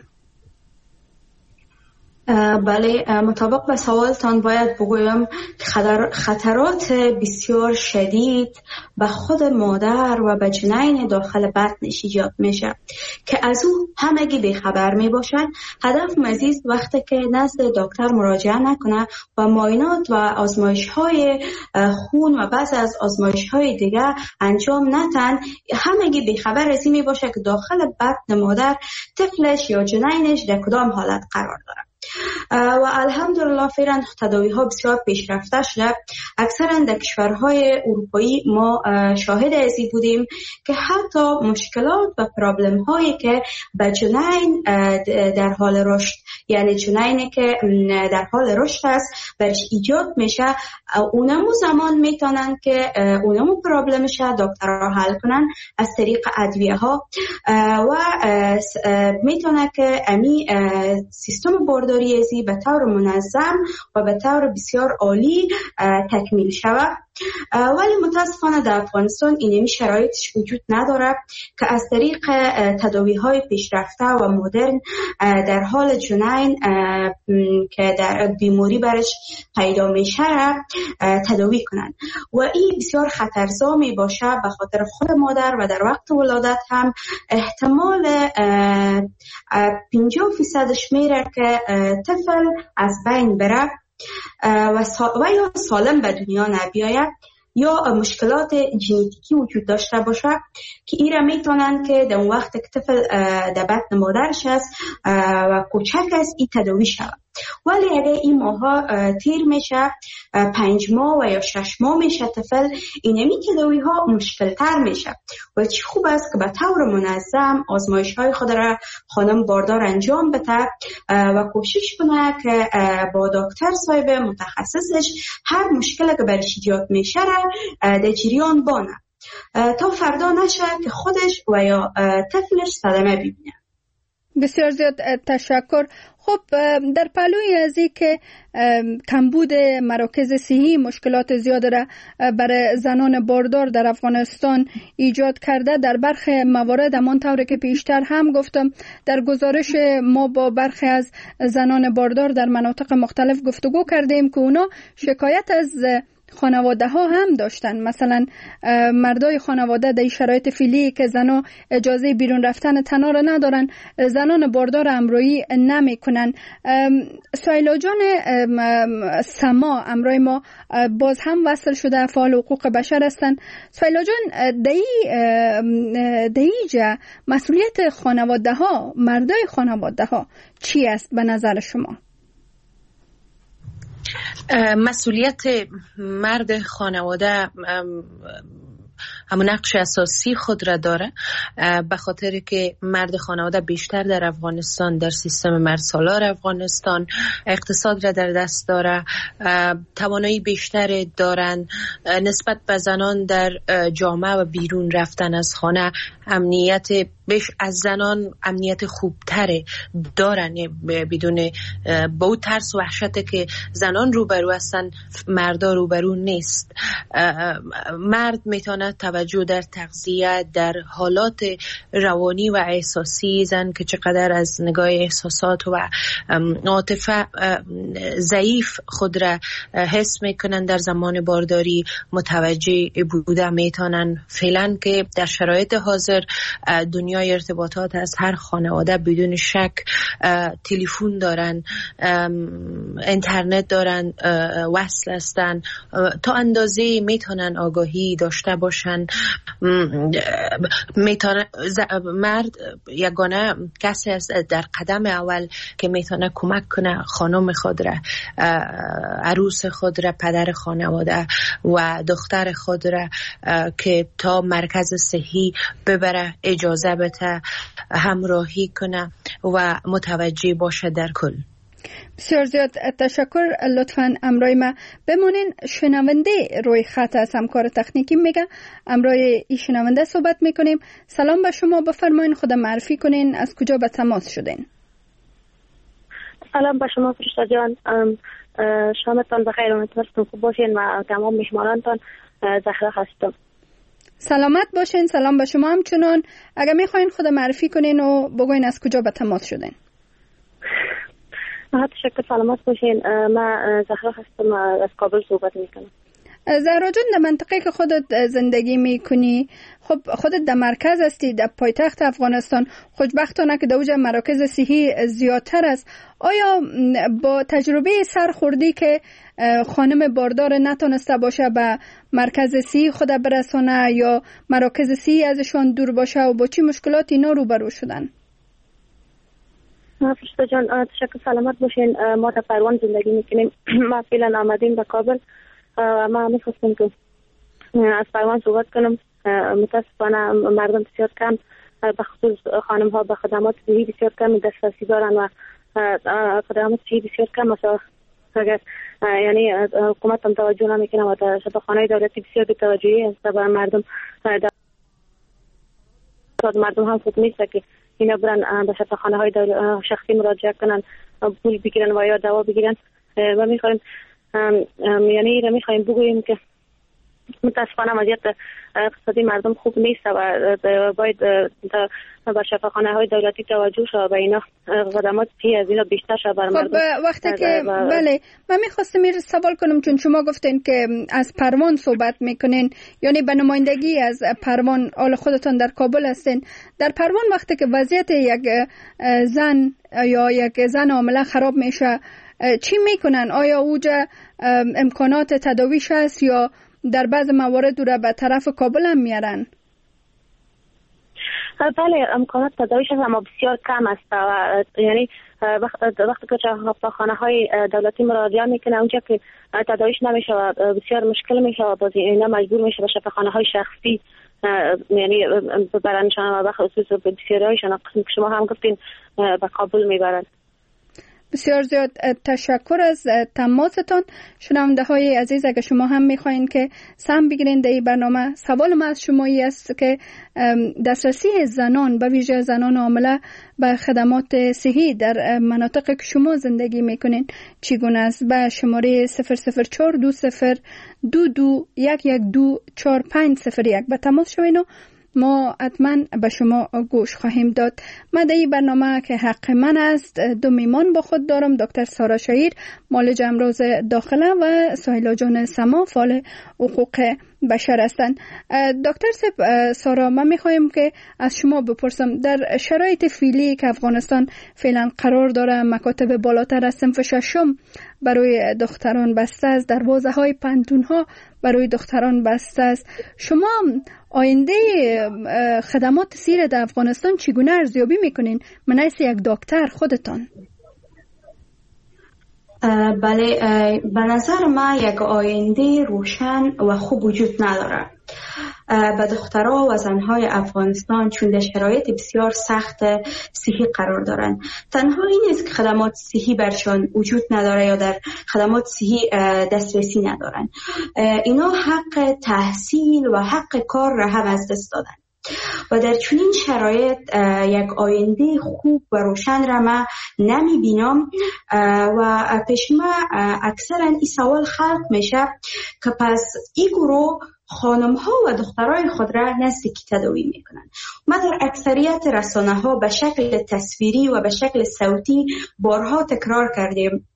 بله، مطابق به سوالتان باید بگویم خطرات بسیار شدید به خود مادر و به جنین داخل بطنش ایجاد میشه که از او همگی بیخبر میباشن. هدف مزید وقتی که نزد دکتر مراجعه نکنه و معاینات و آزمایش های خون و بعض از آزمایش های دیگه انجام نتن، همگی بیخبر از این میباشه که داخل بطن مادر طفلش یا جنینش در کدام حالت قرار داره. و الحمدلله فعلا تداوی ها بسیار پیشرفته شده. اکثرا در کشورهای اروپایی ما شاهد ازی بودیم که حتی مشکلات و پرابلم هایی که به جنین در حال رشد، یعنی جنینی که در حال رشد است برش ایجاد میشه، اونمو زمان میتونن که اونمو پرابلمش دکترها حل کنن از طریق ادویه ها و میتونه که امی سیستم بارداری ازی به طور منظم و به طور بسیار عالی تکمیل شود. ولی متاسفانه در افغانستان اینمی شرایطش وجود نداره که از طریق تداوی های پیشرفته و مدرن در حال جنین که در بیماری برش پیدا میشه تداوی کنند و این بسیار خطرزا می باشه به خاطر خود مادر و در وقت ولادت هم احتمال 50% میره که طفل از بین بره و یا سالم به دنیا نبیاید یا مشکلات ژنتیکی وجود داشته باشه که این را میتونن که در اون وقت که طفل در بطن مادرش است و کوچک است این تداوی شود. ولی اگر این ماها تیر میشه 5 ماه و یا 6 ماه میشه طفل، اینمی تداوی ها مشکل تر میشه و چی خوب است که به طور منظم آزمایش های خود را خانم باردار انجام بده و کوشش کنه که با دکتر صاحب متخصصش هر مشکلی که برش ایجاد میشه را در جریان بانه تا فردا نشه که خودش و یا طفلش صدمه ببینه. بسیار زیاد تشکر. خب در پلوی از این که کمبود مراکز صحی مشکلات زیاد را برای زنان باردار در افغانستان ایجاد کرده، در برخی موارد همانطور که پیشتر هم گفتم در گزارش ما با برخی از زنان باردار در مناطق مختلف گفتگو کردیم که اونا شکایت از خانواده ها هم داشتن. مثلا مردای خانواده در شرایط فعلی که زنها اجازه بیرون رفتن تنها را ندارن، زنان باردار امرویی نمی کنن. سایلا جان سما امروی ما باز هم وصل شده، فعال حقوق بشر هستن. سایلا جان دیجا مسئولیت خانواده ها، مردای خانواده ها چی است به نظر شما؟ مسئولیت مرد خانواده همون نقش اساسی خود را داره، به خاطر که مرد خانواده بیشتر در افغانستان در سیستم مرسالار افغانستان اقتصاد را در دست داره، توانایی بیشتر دارن نسبت به زنان در جامعه و بیرون رفتن از خانه. امنیت بیش از زنان امنیت خوبتره دارن، بدون با اون ترس و وحشت که زنان روبرو هستن مردا روبرو نیست. مرد میتونه توجه در تغذیه، در حالات روانی و احساسی زن که چقدر از نگاه احساسات و عاطفه ضعیف خود را حس میکنن در زمان بارداری متوجه بوده میتونن. فعلا که در شرایط حاضر دنیای ارتباطات از هر خانواده بدون شک تلفن دارن، اینترنت دارن، وصل هستن، تا اندازه میتونن آگاهی داشته باشن. مرد یگانه کسی است در قدم اول که میتونه کمک کنه خانم خود را، عروس خود را، پدر خانواده و دختر خود را که تا مرکز صحی ببره، اجازه بده، همراهی کنه و متوجه باشه در کل. بسیار زیاد تشکر. لطفاً امرای ما بمونین. شنونده روی خط از همکار تکنیکی میگه امرای ای شنونده صحبت میکنیم. سلام به شما، بفرمایین خود معرفی کنین، از کجا به تماس شدین؟ سلام به شما فرشته جان، شامتان بخیر، امیدوارم خوب باشین و تمام میهمانانتان. زهرا هستم. سلامت باشین. سلام به شما همچنان. اگر میخواین خود معرفی کنین و بگوین از کجا به تماس شدین. تشکر، سلامت باشین. من زهرا هستم، از کابل صحبت میکنم. زهرا جان، در منطقه که خودت زندگی میکنی، خب خودت در مرکز هستی، در پایتخت افغانستان، خوشبختانه که در اوج مراکز صحی زیادتر است. آیا با تجربه سرخوردی که خانم باردار نتونسته باشه به مرکز صحی خود برسانه یا مراکز صحی ازشان دور باشه و با چی مشکلاتی اینا روبرو شدن؟ فرشته جان، تشکر، سلامت باشین. ما در پروان زندگی میکنیم. ما فعلا آمدیم به کابل. ما میخواستم که از پروان صحبت کنم. متاسفانه مردم بسیار کم، به خصوص خانم ها، به خدمات صحی بسیار کم دسترسی دارن و خدمات صحی بسیار کم. مثلا اگر یعنی حکومت هم توجه نمیکنه و در شفاخانه دولتی بسیار بی‌توجهی است و مردم هم خوب نیست که اینا برن به شفاخانه های شخصی مراجعه کنن، پول بگیرن و یا دوا بگیرن. و میخوایم یعنی میخوایم بگوییم که متاسفانه وضعیت اقتصادی مردم خوب نیست و باید به شفاخانه های دولتی توجه شد و اینا خدمات از اینا بیشتر شد بر مردم. خب وقتی که بله، من میخواستم این سوال کنم، چون شما گفتین که از پروان صحبت میکنین، یعنی به نمایندگی از پروان، آل خودتان در کابل هستین. در پروان وقتی که وضعیت یک زن یا یک زن حامله خراب میشه، چی میکنن؟ آیا اوجا امکانات تداویش هست یا در بعض موارد رو به طرف کابل هم میارن؟ بله، امکانات تداویش هست اما بسیار کم است و یعنی وقتی که شفاخانه های دولتی مراجعه میکنه، اونجا که تداویش نمیشه و بسیار مشکل میشه و باز اینا مجبور میشه به شفاخانه های شخصی یعنی ببرنشان و به خصوص بسیاری هایشان قسم که شما هم گفتین به کابل میبرن. بسیار زیاد تشکر از تماستان. شنونده های عزیز، اگر شما هم میخواین که سهم بگیرین در این برنامه، سوال ما از شمایی است که دسترسی زنان، به ویژه زنان حامله، به خدمات صحی در مناطق که شما زندگی میکنین چگونه است؟ به شماره 0042022112450 به تماس شوین و ما حتما به شما گوش خواهیم داد. ما در این برنامه که حق من است دو میمان با خود دارم. دکتر سارا شهیر، معالج امراض داخله و سهیلا جان سما، فعال حقوق بشر هستند. دکتر سارا، من میخوایم که از شما بپرسم، در شرایط فعلی که افغانستان فعلا قرار داره، مکاتب بالاتر از صنف ششم برای دختران بسته است، دروازه های پنتون ها برای دختران بسته است، شما آینده خدمات سیر در افغانستان چگونه ارزیابی میکنین من حیث یک دکتر خودتان؟ بله، به نظر من یک آینده روشن و خوب وجود نداره به دخترها و زنهای افغانستان، چون در شرایط بسیار سخت صحی قرار دارند. تنها این نیست که خدمات صحی برشان وجود نداره یا در خدمات صحی دسترسی ندارن، اینا حق تحصیل و حق کار را هم از دست دادن و در چنین شرایط یک آینده خوب و روشن را من نمی بینم و پیش ما اکثرا این سوال خلق میشه که پس این گروه خانم ها و دخترای خود را نزدیکی تداوی می کنند. ما در اکثریت رسانه ها به شکل تصویری و به شکل صوتی بارها تکرار کردیم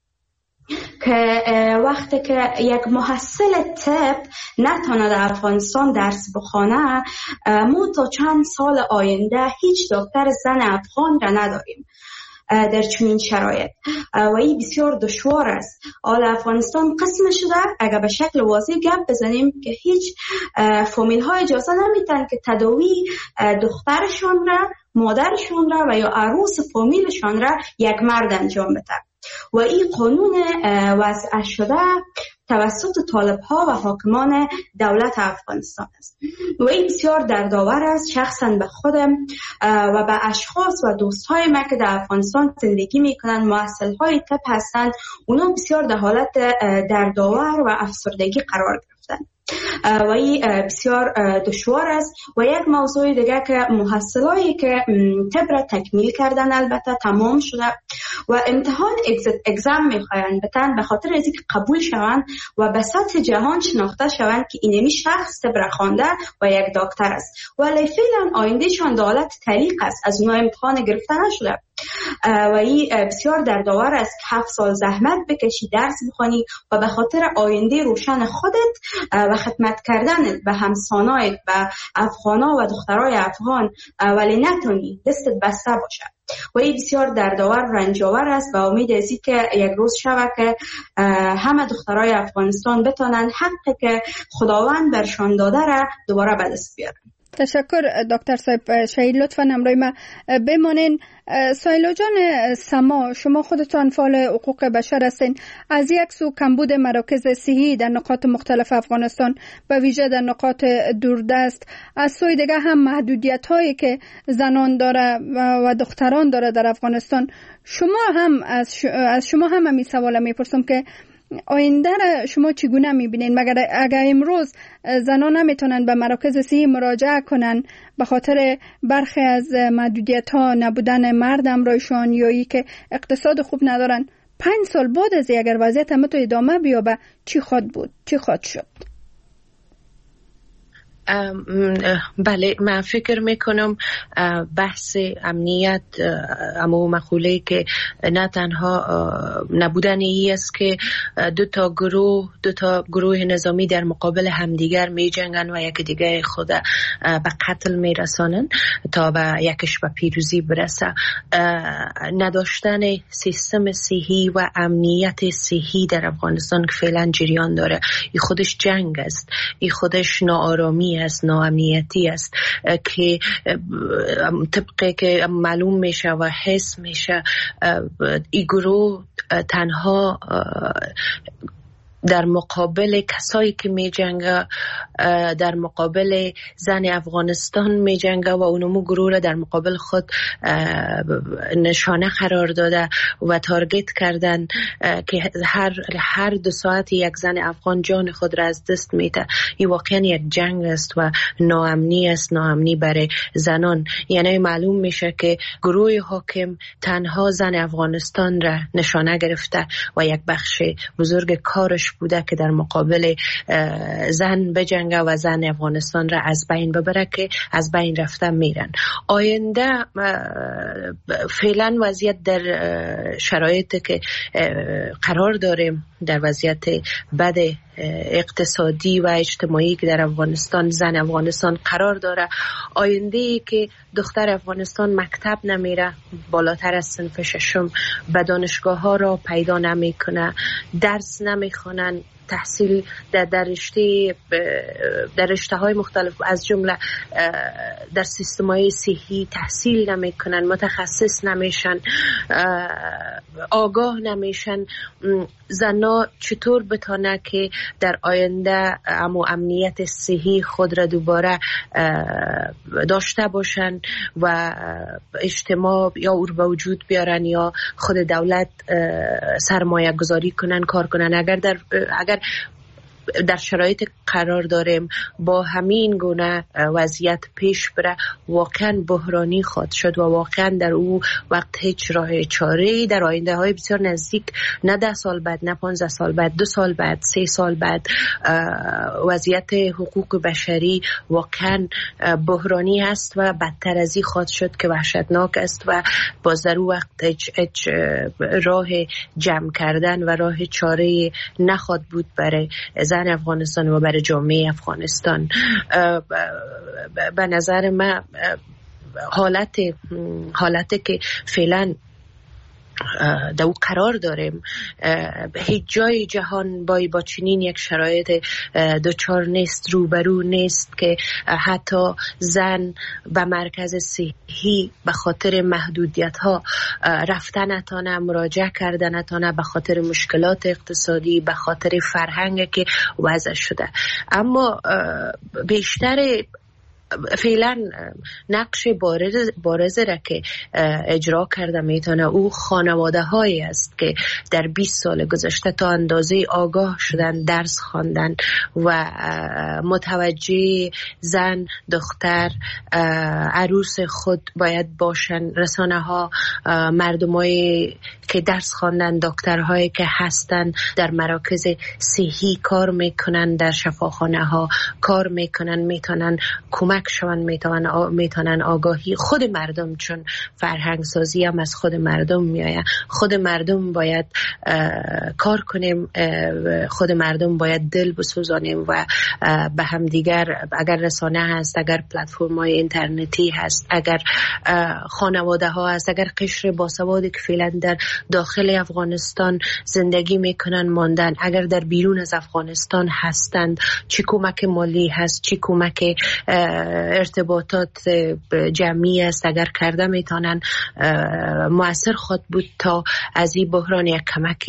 که وقتی که یک محصل طب نتونه در افغانستان درس بخونه، ما تا چند سال آینده هیچ دکتر زن افغان را نداریم در چنین شرایط و این بسیار دشوار است. حال افغانستان قسم شده، اگر به شکل واضح گپ بزنیم که هیچ فامیل ها اجازه نمیتن که تداوی دخترشان را، مادرشان را و یا عروس فامیلشان را یک مرد انجام بده و این قانون وضع شده توسط طالب ها و حاکمان دولت افغانستان است و این بسیار دردآور است. شخصا به خودم و به اشخاص و دوستهای من که در افغانستان زندگی میکنن، محصل های طب هستند، اونا بسیار در حالت دردآور و افسردگی قرار گرفتن و این بسیار دشوار است. و یک موضوع دیگه که محصلایی که طب را تکمیل کردن البته تمام شده و امتحان اگزم میخواین بتن به خاطر از اینکه قبول شوند و به سطح جهان شناخته شوند که اینمی شخص طب را خوانده و یک دکتر است، ولی فعلا آیندهشان در حالت تعلیق است، از اونها امتحان گرفته نشده و این بسیار دردآور است که 7 سال زحمت بکشی، درس بخوانی و به خاطر آینده روشن خودت و خدمت کردن به همسانایت، به افغانا و دخترای افغان ولی نتونی، دستت بسته باشه و این بسیار دردآور و رنجاور است و امید ازی که یک روز شود که همه دخترای افغانستان بتونن حقی که خداوند برشان داده را دوباره به دست بیارن. تشکر دکتر صاحب شهید، لطفاً همراه ما بمانین. سایلا جان سما، شما خودتان فعال حقوق بشر هستین. از یک سو کمبود مراکز صحی در نقاط مختلف افغانستان به ویژه در نقاط دوردست، از سوی دیگه هم محدودیت هایی که زنان داره و دختران داره در افغانستان. از شما هم همین سوال میپرسم که آینده را شما چگونه میبینین؟ مگر اگر امروز زنان نمیتونن به مراکز صحی مراجعه کنن به خاطر برخی از محدودیت ها، نبودن مرد همراهشان یا ای که اقتصاد خوب ندارن، 5 سال بعد از اگر وضعیت همه تو ادامه بیابه چی خواهد بود؟ چی خواهد شد؟ بله، من فکر میکنم بحث امنیت اما مقوله که نه تنها نبودن ای است که دو تا گروه نظامی در مقابل همدیگر می جنگن و یک دیگه خود به قتل می رسانن تا به یکش به پیروزی برسه. نداشتن سیستم صحی و امنیت صحی در افغانستان که فعلا جریان داره، این خودش جنگ است، این خودش ناآرامی است، ناامنیتی است که طبقه که معلوم میشه و حس میشه این گروه تنها در مقابل کسایی که می جنگه، در مقابل زن افغانستان می جنگه و اونمو گروه را در مقابل خود نشانه قرار داده و تارگت کردن که هر 2 ساعت یک زن افغان جان خود را از دست میده. این واقعا یک جنگ است و ناامنی است، ناامنی برای زنان. یعنی معلوم میشه که گروه حاکم تنها زن افغانستان را نشانه گرفته و یک بخش بزرگ کارش بوده که در مقابل زن بجنگه و زن افغانستان را از بین ببره که از بین رفته میرن. آینده فعلا وضعیت در شرایطی که قرار داریم، در وضعیت بد اقتصادی و اجتماعی که در افغانستان، زن افغانستان قرار داره، آینده ای که دختر افغانستان مکتب نمیره، بالاتر از صنف 6 به دانشگاه ها را پیدا نمیکنه، درس نمیخونن، تحصیل در رشته های مختلف از جمله در سیستم های صحی تحصیل نمیکنن، متخصص نمیشن، آگاه نمیشن. زنا چطور بتونه که در آینده امنیت صحی خود را دوباره داشته باشن و اجتماع یا او به وجود بیارن یا خود دولت سرمایه گذاری کنن، کار کنن؟ اگر در شرایط قرار داریم با همین گونه وضعیت پیش بره واقعا بحرانی خواهد شد و واقعا در او وقت هیچ راه چاره‌ای در آینده های بسیار نزدیک، نه 10 سال بعد، نه 15 سال بعد، 2 سال بعد، 3 سال بعد، وضعیت حقوق بشری واقعا بحرانی است و بدتر از این خواهد شد که وحشتناک است و باز در او وقت هیچ راه جمع کردن و راه چاره نخواهد بود برای زن افغانستان و برای جامعه افغانستان. به نظر من حالتی که فعلا در او قرار داریم هیچ جای جهان با چنین یک شرایط دچار نیست، روبرو نیست که حتی زن به مرکز صحی به خاطر محدودیت ها رفتن نتانه، مراجعه کردن نتانه، به خاطر مشکلات اقتصادی، به خاطر فرهنگ که وضع شده. اما بیشتر فعلا نقش بارز را که اجرا کرده میتونه او خانواده هایی است که در 20 سال گذشته تا اندازه آگاه شدن، درس خواندن و متوجه زن، دختر، عروس خود باید باشن. رسانه ها، مردمایی که درس خواندن، دکترهایی که هستن در مراکز صحی کار میکنن، در شفاخانه ها کار میکنن، میتونن کمک شون، میتونن آگاهی خود مردم، چون فرهنگ سازی هم از خود مردم میآید. خود مردم باید کار کنیم، خود مردم باید دل بسوزانیم و به هم دیگر، اگر رسانه هست، اگر پلتفرم های اینترنتی هست، اگر خانواده ها هست، اگر قشر باسوادی که فعلا در داخل افغانستان زندگی میکنن ماندن، اگر در بیرون از افغانستان هستند، چی کمک مالی هست، چی کمک ارتباطات جمعی است اگر کرده میتونن مؤثر خود بود تا از این بحران یک کمک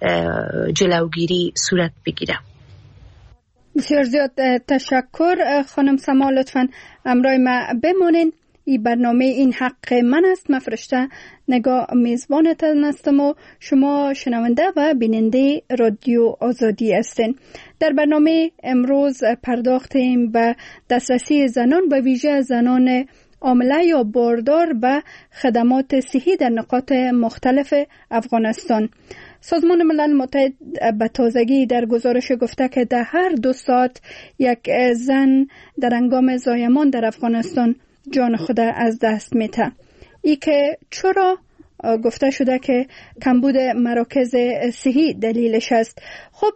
جلوگیری صورت بگیره. بسیار زیاد تشکر خانم سما، لطفاً همراه ما بمانین. این برنامه این حق من است. من فرشته نگاه میزبانتان هستم و شما شنونده و بیننده رادیو آزادی هستین. در برنامه امروز پرداختیم به دسترسی زنان، به ویژه زنان حامله یا باردار به خدمات صحی در نقاط مختلف افغانستان. سازمان ملل متحد به تازگی در گزارش گفته که در هر 2 ساعت یک زن در هنگام زایمان در افغانستان جان خود از دست میده. ای که چرا گفته شده که کمبود مراکز صحی دلیلش است. خب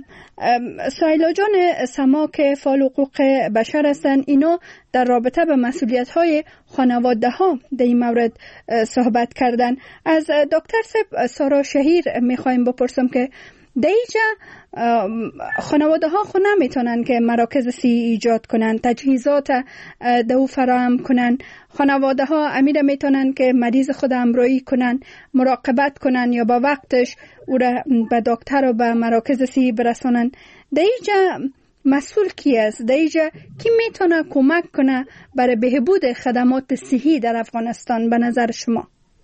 سایلا جان سما که فعال حقوق بشر هستند، اینا در رابطه به مسئولیت های خانواده ها در این مورد صحبت کردن. از دکتر سارا شهیر میخوایم بپرسم که دیجا خانواده ها خود نمیتونن که مراکز صحی ایجاد کنن، تجهیزات دو فراهم کنن. خانواده ها امیر میتونن که مریض خود همراهی کنن، مراقبت کنن یا با وقتش او را به دکتر و به مراکز صحی برسانن. دیجا مسئول کی است؟ دیجا کی میتونه کمک کنه برای بهبود خدمات صحی در افغانستان به نظر شما؟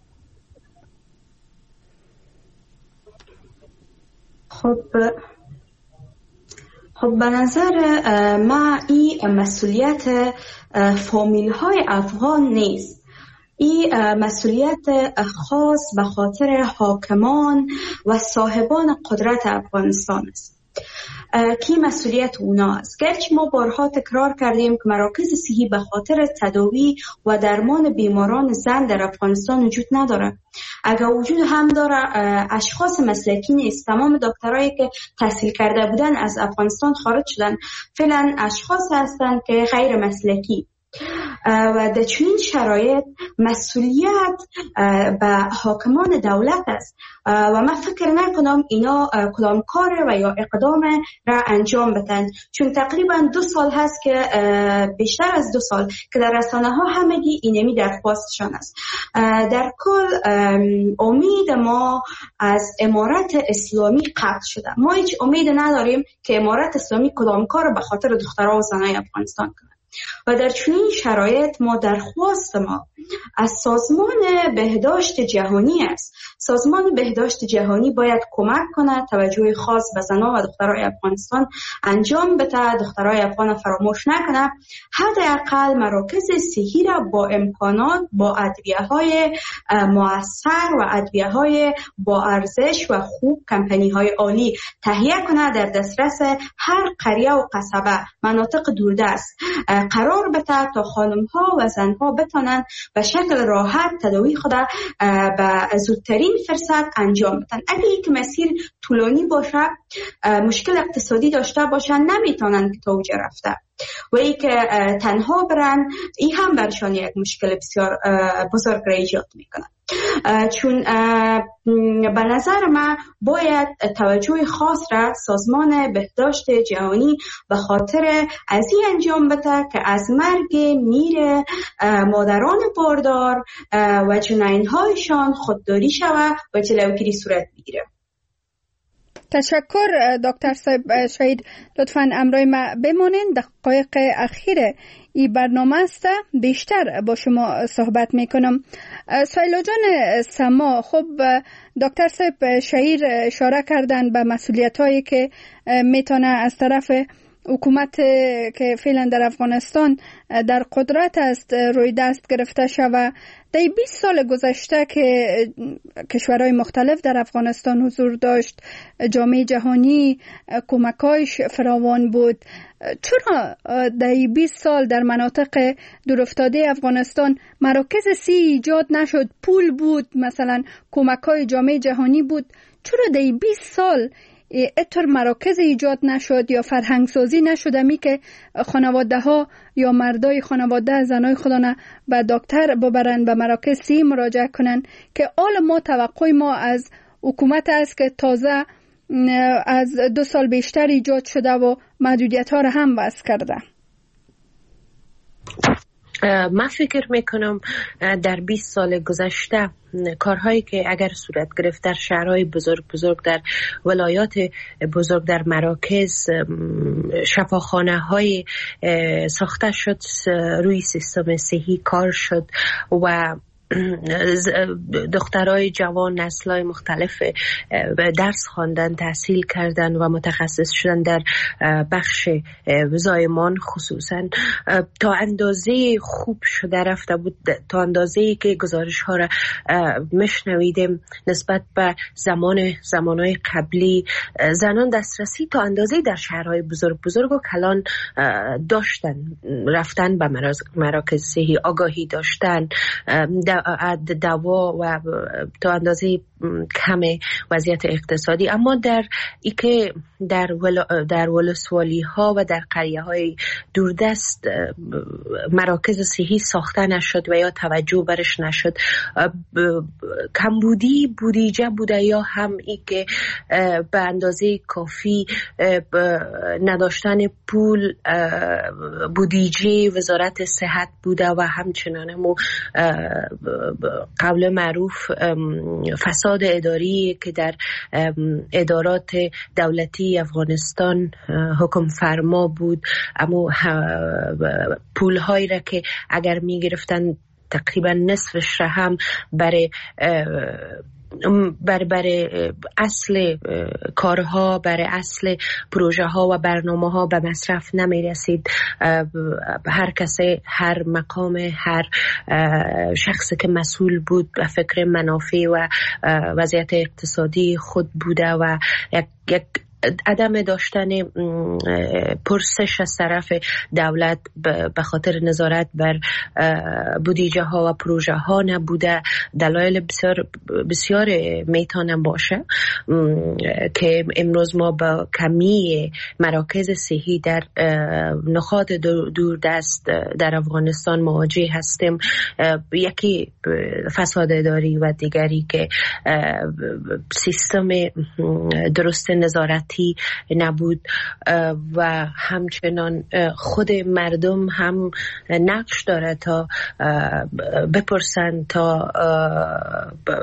خب به نظر ما این مسئولیت فامیل های افغان نیست. این مسئولیت خاص به خاطر حاکمان و صاحبان قدرت افغانستان است. کی مسئولیت اونا است. گرچه ما بارها تکرار کردیم که مراکز صحی به خاطر تداوی و درمان بیماران زن در افغانستان وجود نداره. اگر وجود هم داره اشخاص مسلکی نیست. تمام دکترایی که تحصیل کرده بودن از افغانستان خارج شدن، فعلا اشخاص هستند که غیر مسلکی و در چنین شرایط مسئولیت به حاکمان دولت است و من فکر نکنم اینا کدام کار و یا اقدام را انجام بدن، چون تقریبا 2 سال هست که بیشتر از 2 سال که در رسانه ها همگی اینمی درخواستشان است. در کل امید ما از امارت اسلامی قطع شده. ما هیچ امید نداریم که امارت اسلامی کدام کار به خاطر دخترها و زنای افغانستان کنه. و در چنین شرایط ما درخواست ما از سازمان بهداشت جهانی است. سازمان بهداشت جهانی باید کمک کنه، توجه خاص به زنان و دخترای افغانستان انجام بده، دخترای افغان فراموش نکنه، حداقل مراکز صحی را با امکانات، با ادویه‌های مؤثر و ادویه‌های با ارزش و خوب، کمپانی‌های عالی تهیه کنه، در دسترس هر قریه و قصبه، مناطق دوردست قرار بده تا خانم‌ها و زن‌ها بتونن به شکل راحت تداوی خود به زودترین فرصت انجام بدن. اگه یک مسیر طولانی باشه، مشکل اقتصادی داشته باشن، نمیتونن که تا اونجا رفته و ای که تنها برن، این هم برشان یک مشکل بسیار بزرگ را ایجاد میکنه. چون به نظر من باید توجه خاص را سازمان بهداشت جهانی به خاطر از این انجام بده که از مرگ میر مادران باردار و جنین‌هایشان خودداری شود و جلوگیری صورت بگیره. تشکر دکتر صاحب شهید. لطفاً امروی ما بمانین. دقایق اخیر این برنامه است، بیشتر با شما صحبت میکنم. سایلا جان سما، خب دکتر صاحب شهید اشاره کردن به مسئولیت هایی که میتونه از طرف حکومت که فعلا در افغانستان در قدرت است روی دست گرفته شود. در 20 سال گذشته که کشورهای مختلف در افغانستان حضور داشت، جامعه جهانی کمکایش فراوان بود، چرا در 20 سال در مناطق دورافتاده افغانستان مراکز صحی ایجاد نشد؟ پول بود، مثلا کمکای جامعه جهانی بود، چرا در 20 سال اتر مراکز ایجاد نشد یا فرهنگ سازی نشد امی که خانواده ها یا مردای خانواده زنای خودانه به دکتر ببرن، به مراکز صحی مراجعه کنن؟ که آل ما توقع ما از حکومت است که تازه از 2 سال بیشتر ایجاد شده و محدودیت ها را هم بس کرده. من فکر میکنم در 20 سال گذشته کارهایی که اگر صورت گرفت در شهرهای بزرگ در ولایات بزرگ، در مراکز شفاخانه های ساخته شد، روی سیستم صحی کار شد و دخترای جوان نسل‌های مختلف درس خواندن، تحصیل کردن و متخصص شدن در بخش زایمان خصوصا. تا اندازه خوب شده رفته بود، تا اندازه‌ای که گزارش ها را مشنویدیم نسبت به زمانهای قبلی، زنان دسترسی تا اندازه در شهرهای بزرگ و کلان داشتن، رفتن به مراکز صحی، آگاهی داشتن، دوا و تا اندازه کم وضعیت اقتصادی. اما در ای که در ولسوالی ها و در قریه های دوردست مراکز صحی ساخته نشد و یا توجه برش نشد، کمبودی بودجه بوده یا هم ای که به اندازه کافی نداشتن پول بودجه وزارت صحت بوده و همچنان قول معروف فساد اداری که در ادارات دولتی افغانستان حکم فرما بود. اما پول هایی را که اگر می گرفتن تقریبا نصفش را هم برای اصل کارها، برای اصل پروژه ها و برنامه ها به مصرف نمی رسید. هر کسی، هر مقام، هر شخصی که مسئول بود به فکر منافع و وضعیت اقتصادی خود بوده و یک عدم داشتن پرسش از طرف دولت به خاطر نظارت بر بودجه ها و پروژه ها نبوده. دلایل بسیار میتونم باشه که امروز ما با کمی مراکز صحی در نقاط دوردست در افغانستان مواجه هستیم. یکی فساد اداری و دیگری که سیستم درست نظارتی نبود و همچنان خود مردم هم نقش داره تا بپرسن، تا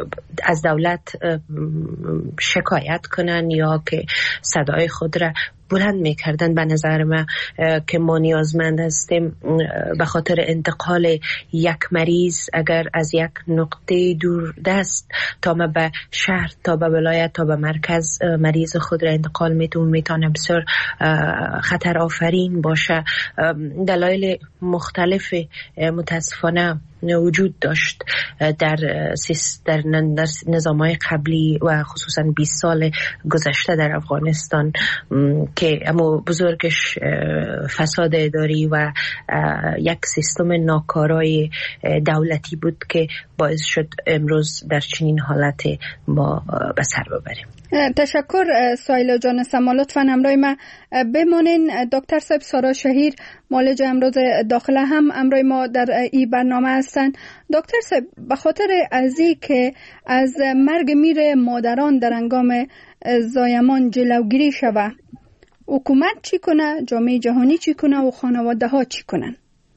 از دولت شکایت کنن یا که صدای خود را بلند میکردن. به نظر من که ما نیازمند هستیم به خاطر انتقال یک مریض اگر از یک نقطه دور دست تا ما به شهر، تا به ولایت، تا به مرکز مریض خود را انتقال میتونه بسیار خطر آفرین باشه. دلایل مختلف متاسفانه وجود داشت در نظام‌های قبلی و خصوصا 20 سال گذشته در افغانستان که اما بزرگش فساد اداری و یک سیستم ناکارای دولتی بود که باعث شد امروز در چنین حالت ما به سر ببریم. تشکر سایلا جان سما. لطفاً همراه ما بمانین. دکتر صاحب سارا شهیر معالج امراض داخله هم همراه ما در این برنامه هستند. دکتر صاحب، به خاطر ازی که از مرگ میر مادران در هنگام زایمان جلوگیری شوه، حکومت چی کنه، جامعه جهانی چی کنه و خانواده ها چی کنن؟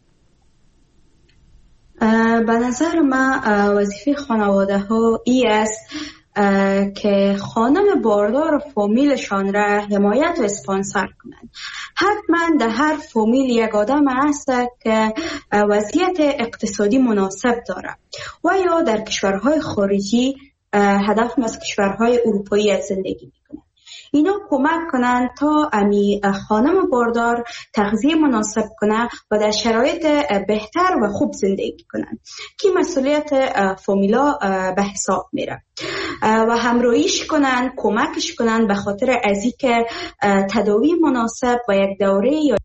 به نظر من وظیفه خانواده ها ای است که خانم باردار و فامیلشان را حمایت و اسپانسر کنند. حتما در هر فامیل یک آدم هست که وضعیت اقتصادی مناسب داره و یا در کشورهای خارجی، هدف از کشورهای اروپایی زندگی میکنه. اینا کمک کنند تا امی خانم باردار تغذیه مناسب کنه و در شرایط بهتر و خوب زندگی کنند که مسئولیت فامیلا به حساب میره و همراهیش کنند، کمکش کنند به خاطر ازی که تداوی مناسب و یک دوره یا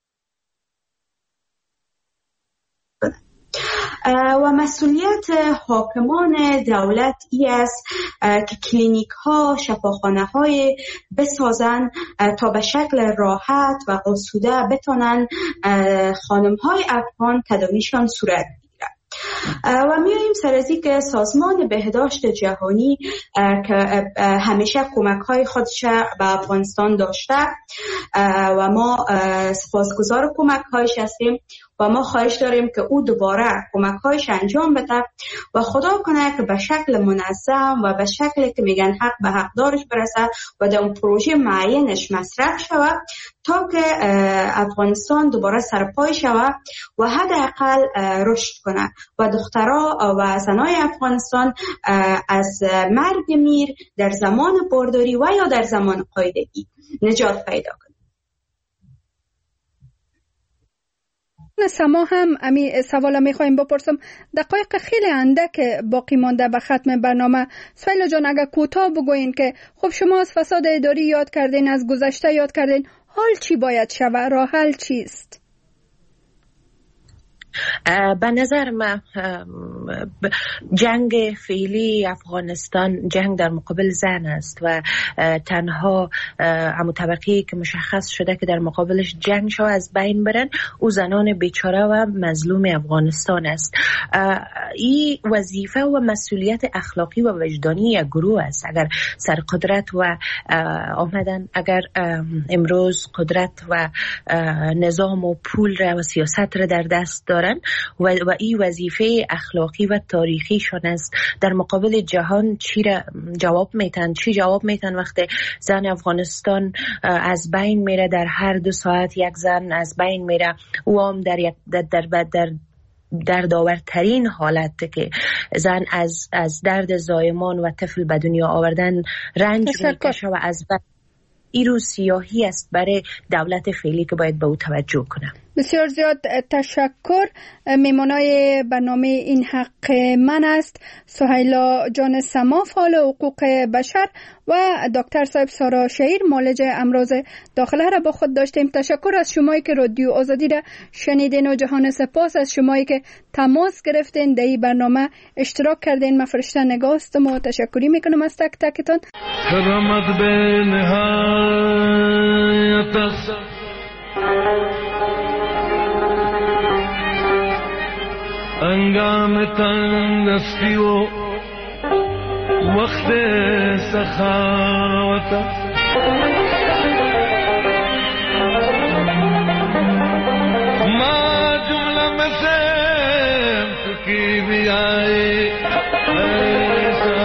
و مسئولیت حاکمان دولت ای است که کلینیک ها، شفاخانه های بسازن تا به شکل راحت و آسوده بتونن خانم های افغان تداویشان صورت بگیرد. و میاییم سر از این که سازمان بهداشت جهانی که همیشه کمک های خودش به افغانستان داشته و ما سپاسگزار کمک هایش هستیم و ما خواهش داریم که او دوباره کمک هایش انجام بده و خدا کنه که به شکل منظم و به شکلی که میگن حق به حقدارش برسه و در اون پروژه معینش مصرف شود تا که افغانستان دوباره سرپای شود و حداقل رشد کنه و دخترها و زنای افغانستان از مرگ میر در زمان بارداری و یا در زمان قاعدگی نجات پیدا کنه. سما هم امی سوالا میخوایم بپرسم. دقایق خیلی اندک باقی مانده به ختم برنامه. سویلا جان، اگر کوتاه بگوین که خب شما از فساد اداری یاد کردین، از گذشته یاد کردین، حال چی باید شود؟ راه حل چیست؟ به نظر من جنگ فعلی افغانستان جنگ در مقابل زن است و تنها همون طبقه‌ای که مشخص شده که در مقابلش جنگ شو از بین برن او زنان بیچاره و مظلوم افغانستان است. این وظیفه و مسئولیت اخلاقی و وجدانی یک گروه است. اگر سر قدرت و آمدن، اگر امروز قدرت و نظام و پول را و سیاست را در دست دارن و این وظیفه اخلاقی و تاریخی شون است، در مقابل جهان چی جواب میتن وقتی زن افغانستان از بین میره، در هر 2 ساعت یک زن از بین میره و هم در داورترین حالت که زن از درد زایمان و طفل به دنیا آوردن رنج میکشه و از این رو سیاهی است برای دولت فعلی که باید به او توجه کنه. بسیار زیاد تشکر. میمانای برنامه این حق من است سهیلا جان سما، فعال حقوق بشر، و دکتر صاحب سارا شهیر معالج امراض داخله را با خود داشتیم. تشکر از شمایی که رادیو آزادی را شنیدین و جهان سپاس از شمایی که تماس گرفتین در این برنامه اشتراک کردین. من فرشته نگاه هستم و تشکری میکنم از تک تکتان. کرامت به نهایت است، انگام تندرستی و وقت سخاوت است. ما جمله میں سے کی بھی آئے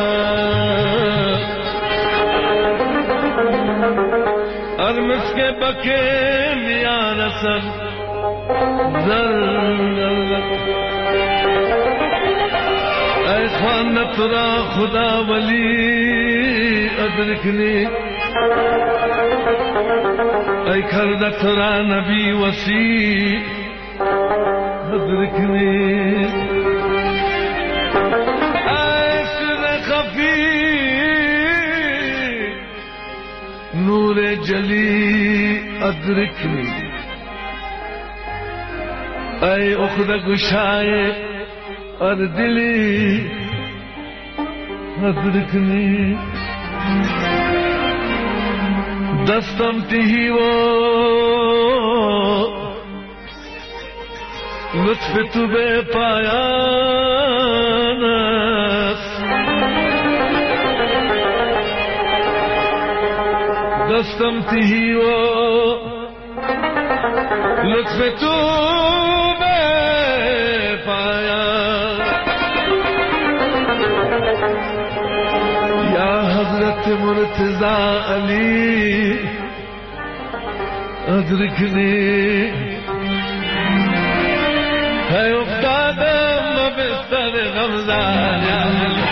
اور مس کے که میارسد ای خوانت را خدا ولی ادرکنی ای کردت را نبی وسیع ادرکنی ای سر خفی نور جلی ادرکنی ای اخد گشای اردلی ادرکنی دستم تهی و لطف تو بے پایان است دستم تهی و لطف تو بے پایان یا حضرت مرتضی علی ادرکنی ہے افتادم بستر غمزان یا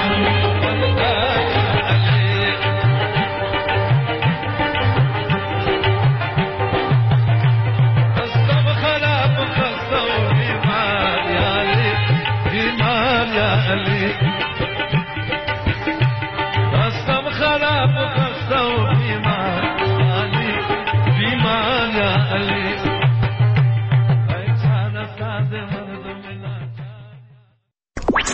خستم خراب خستم بیمار یا علی بیمار یا علی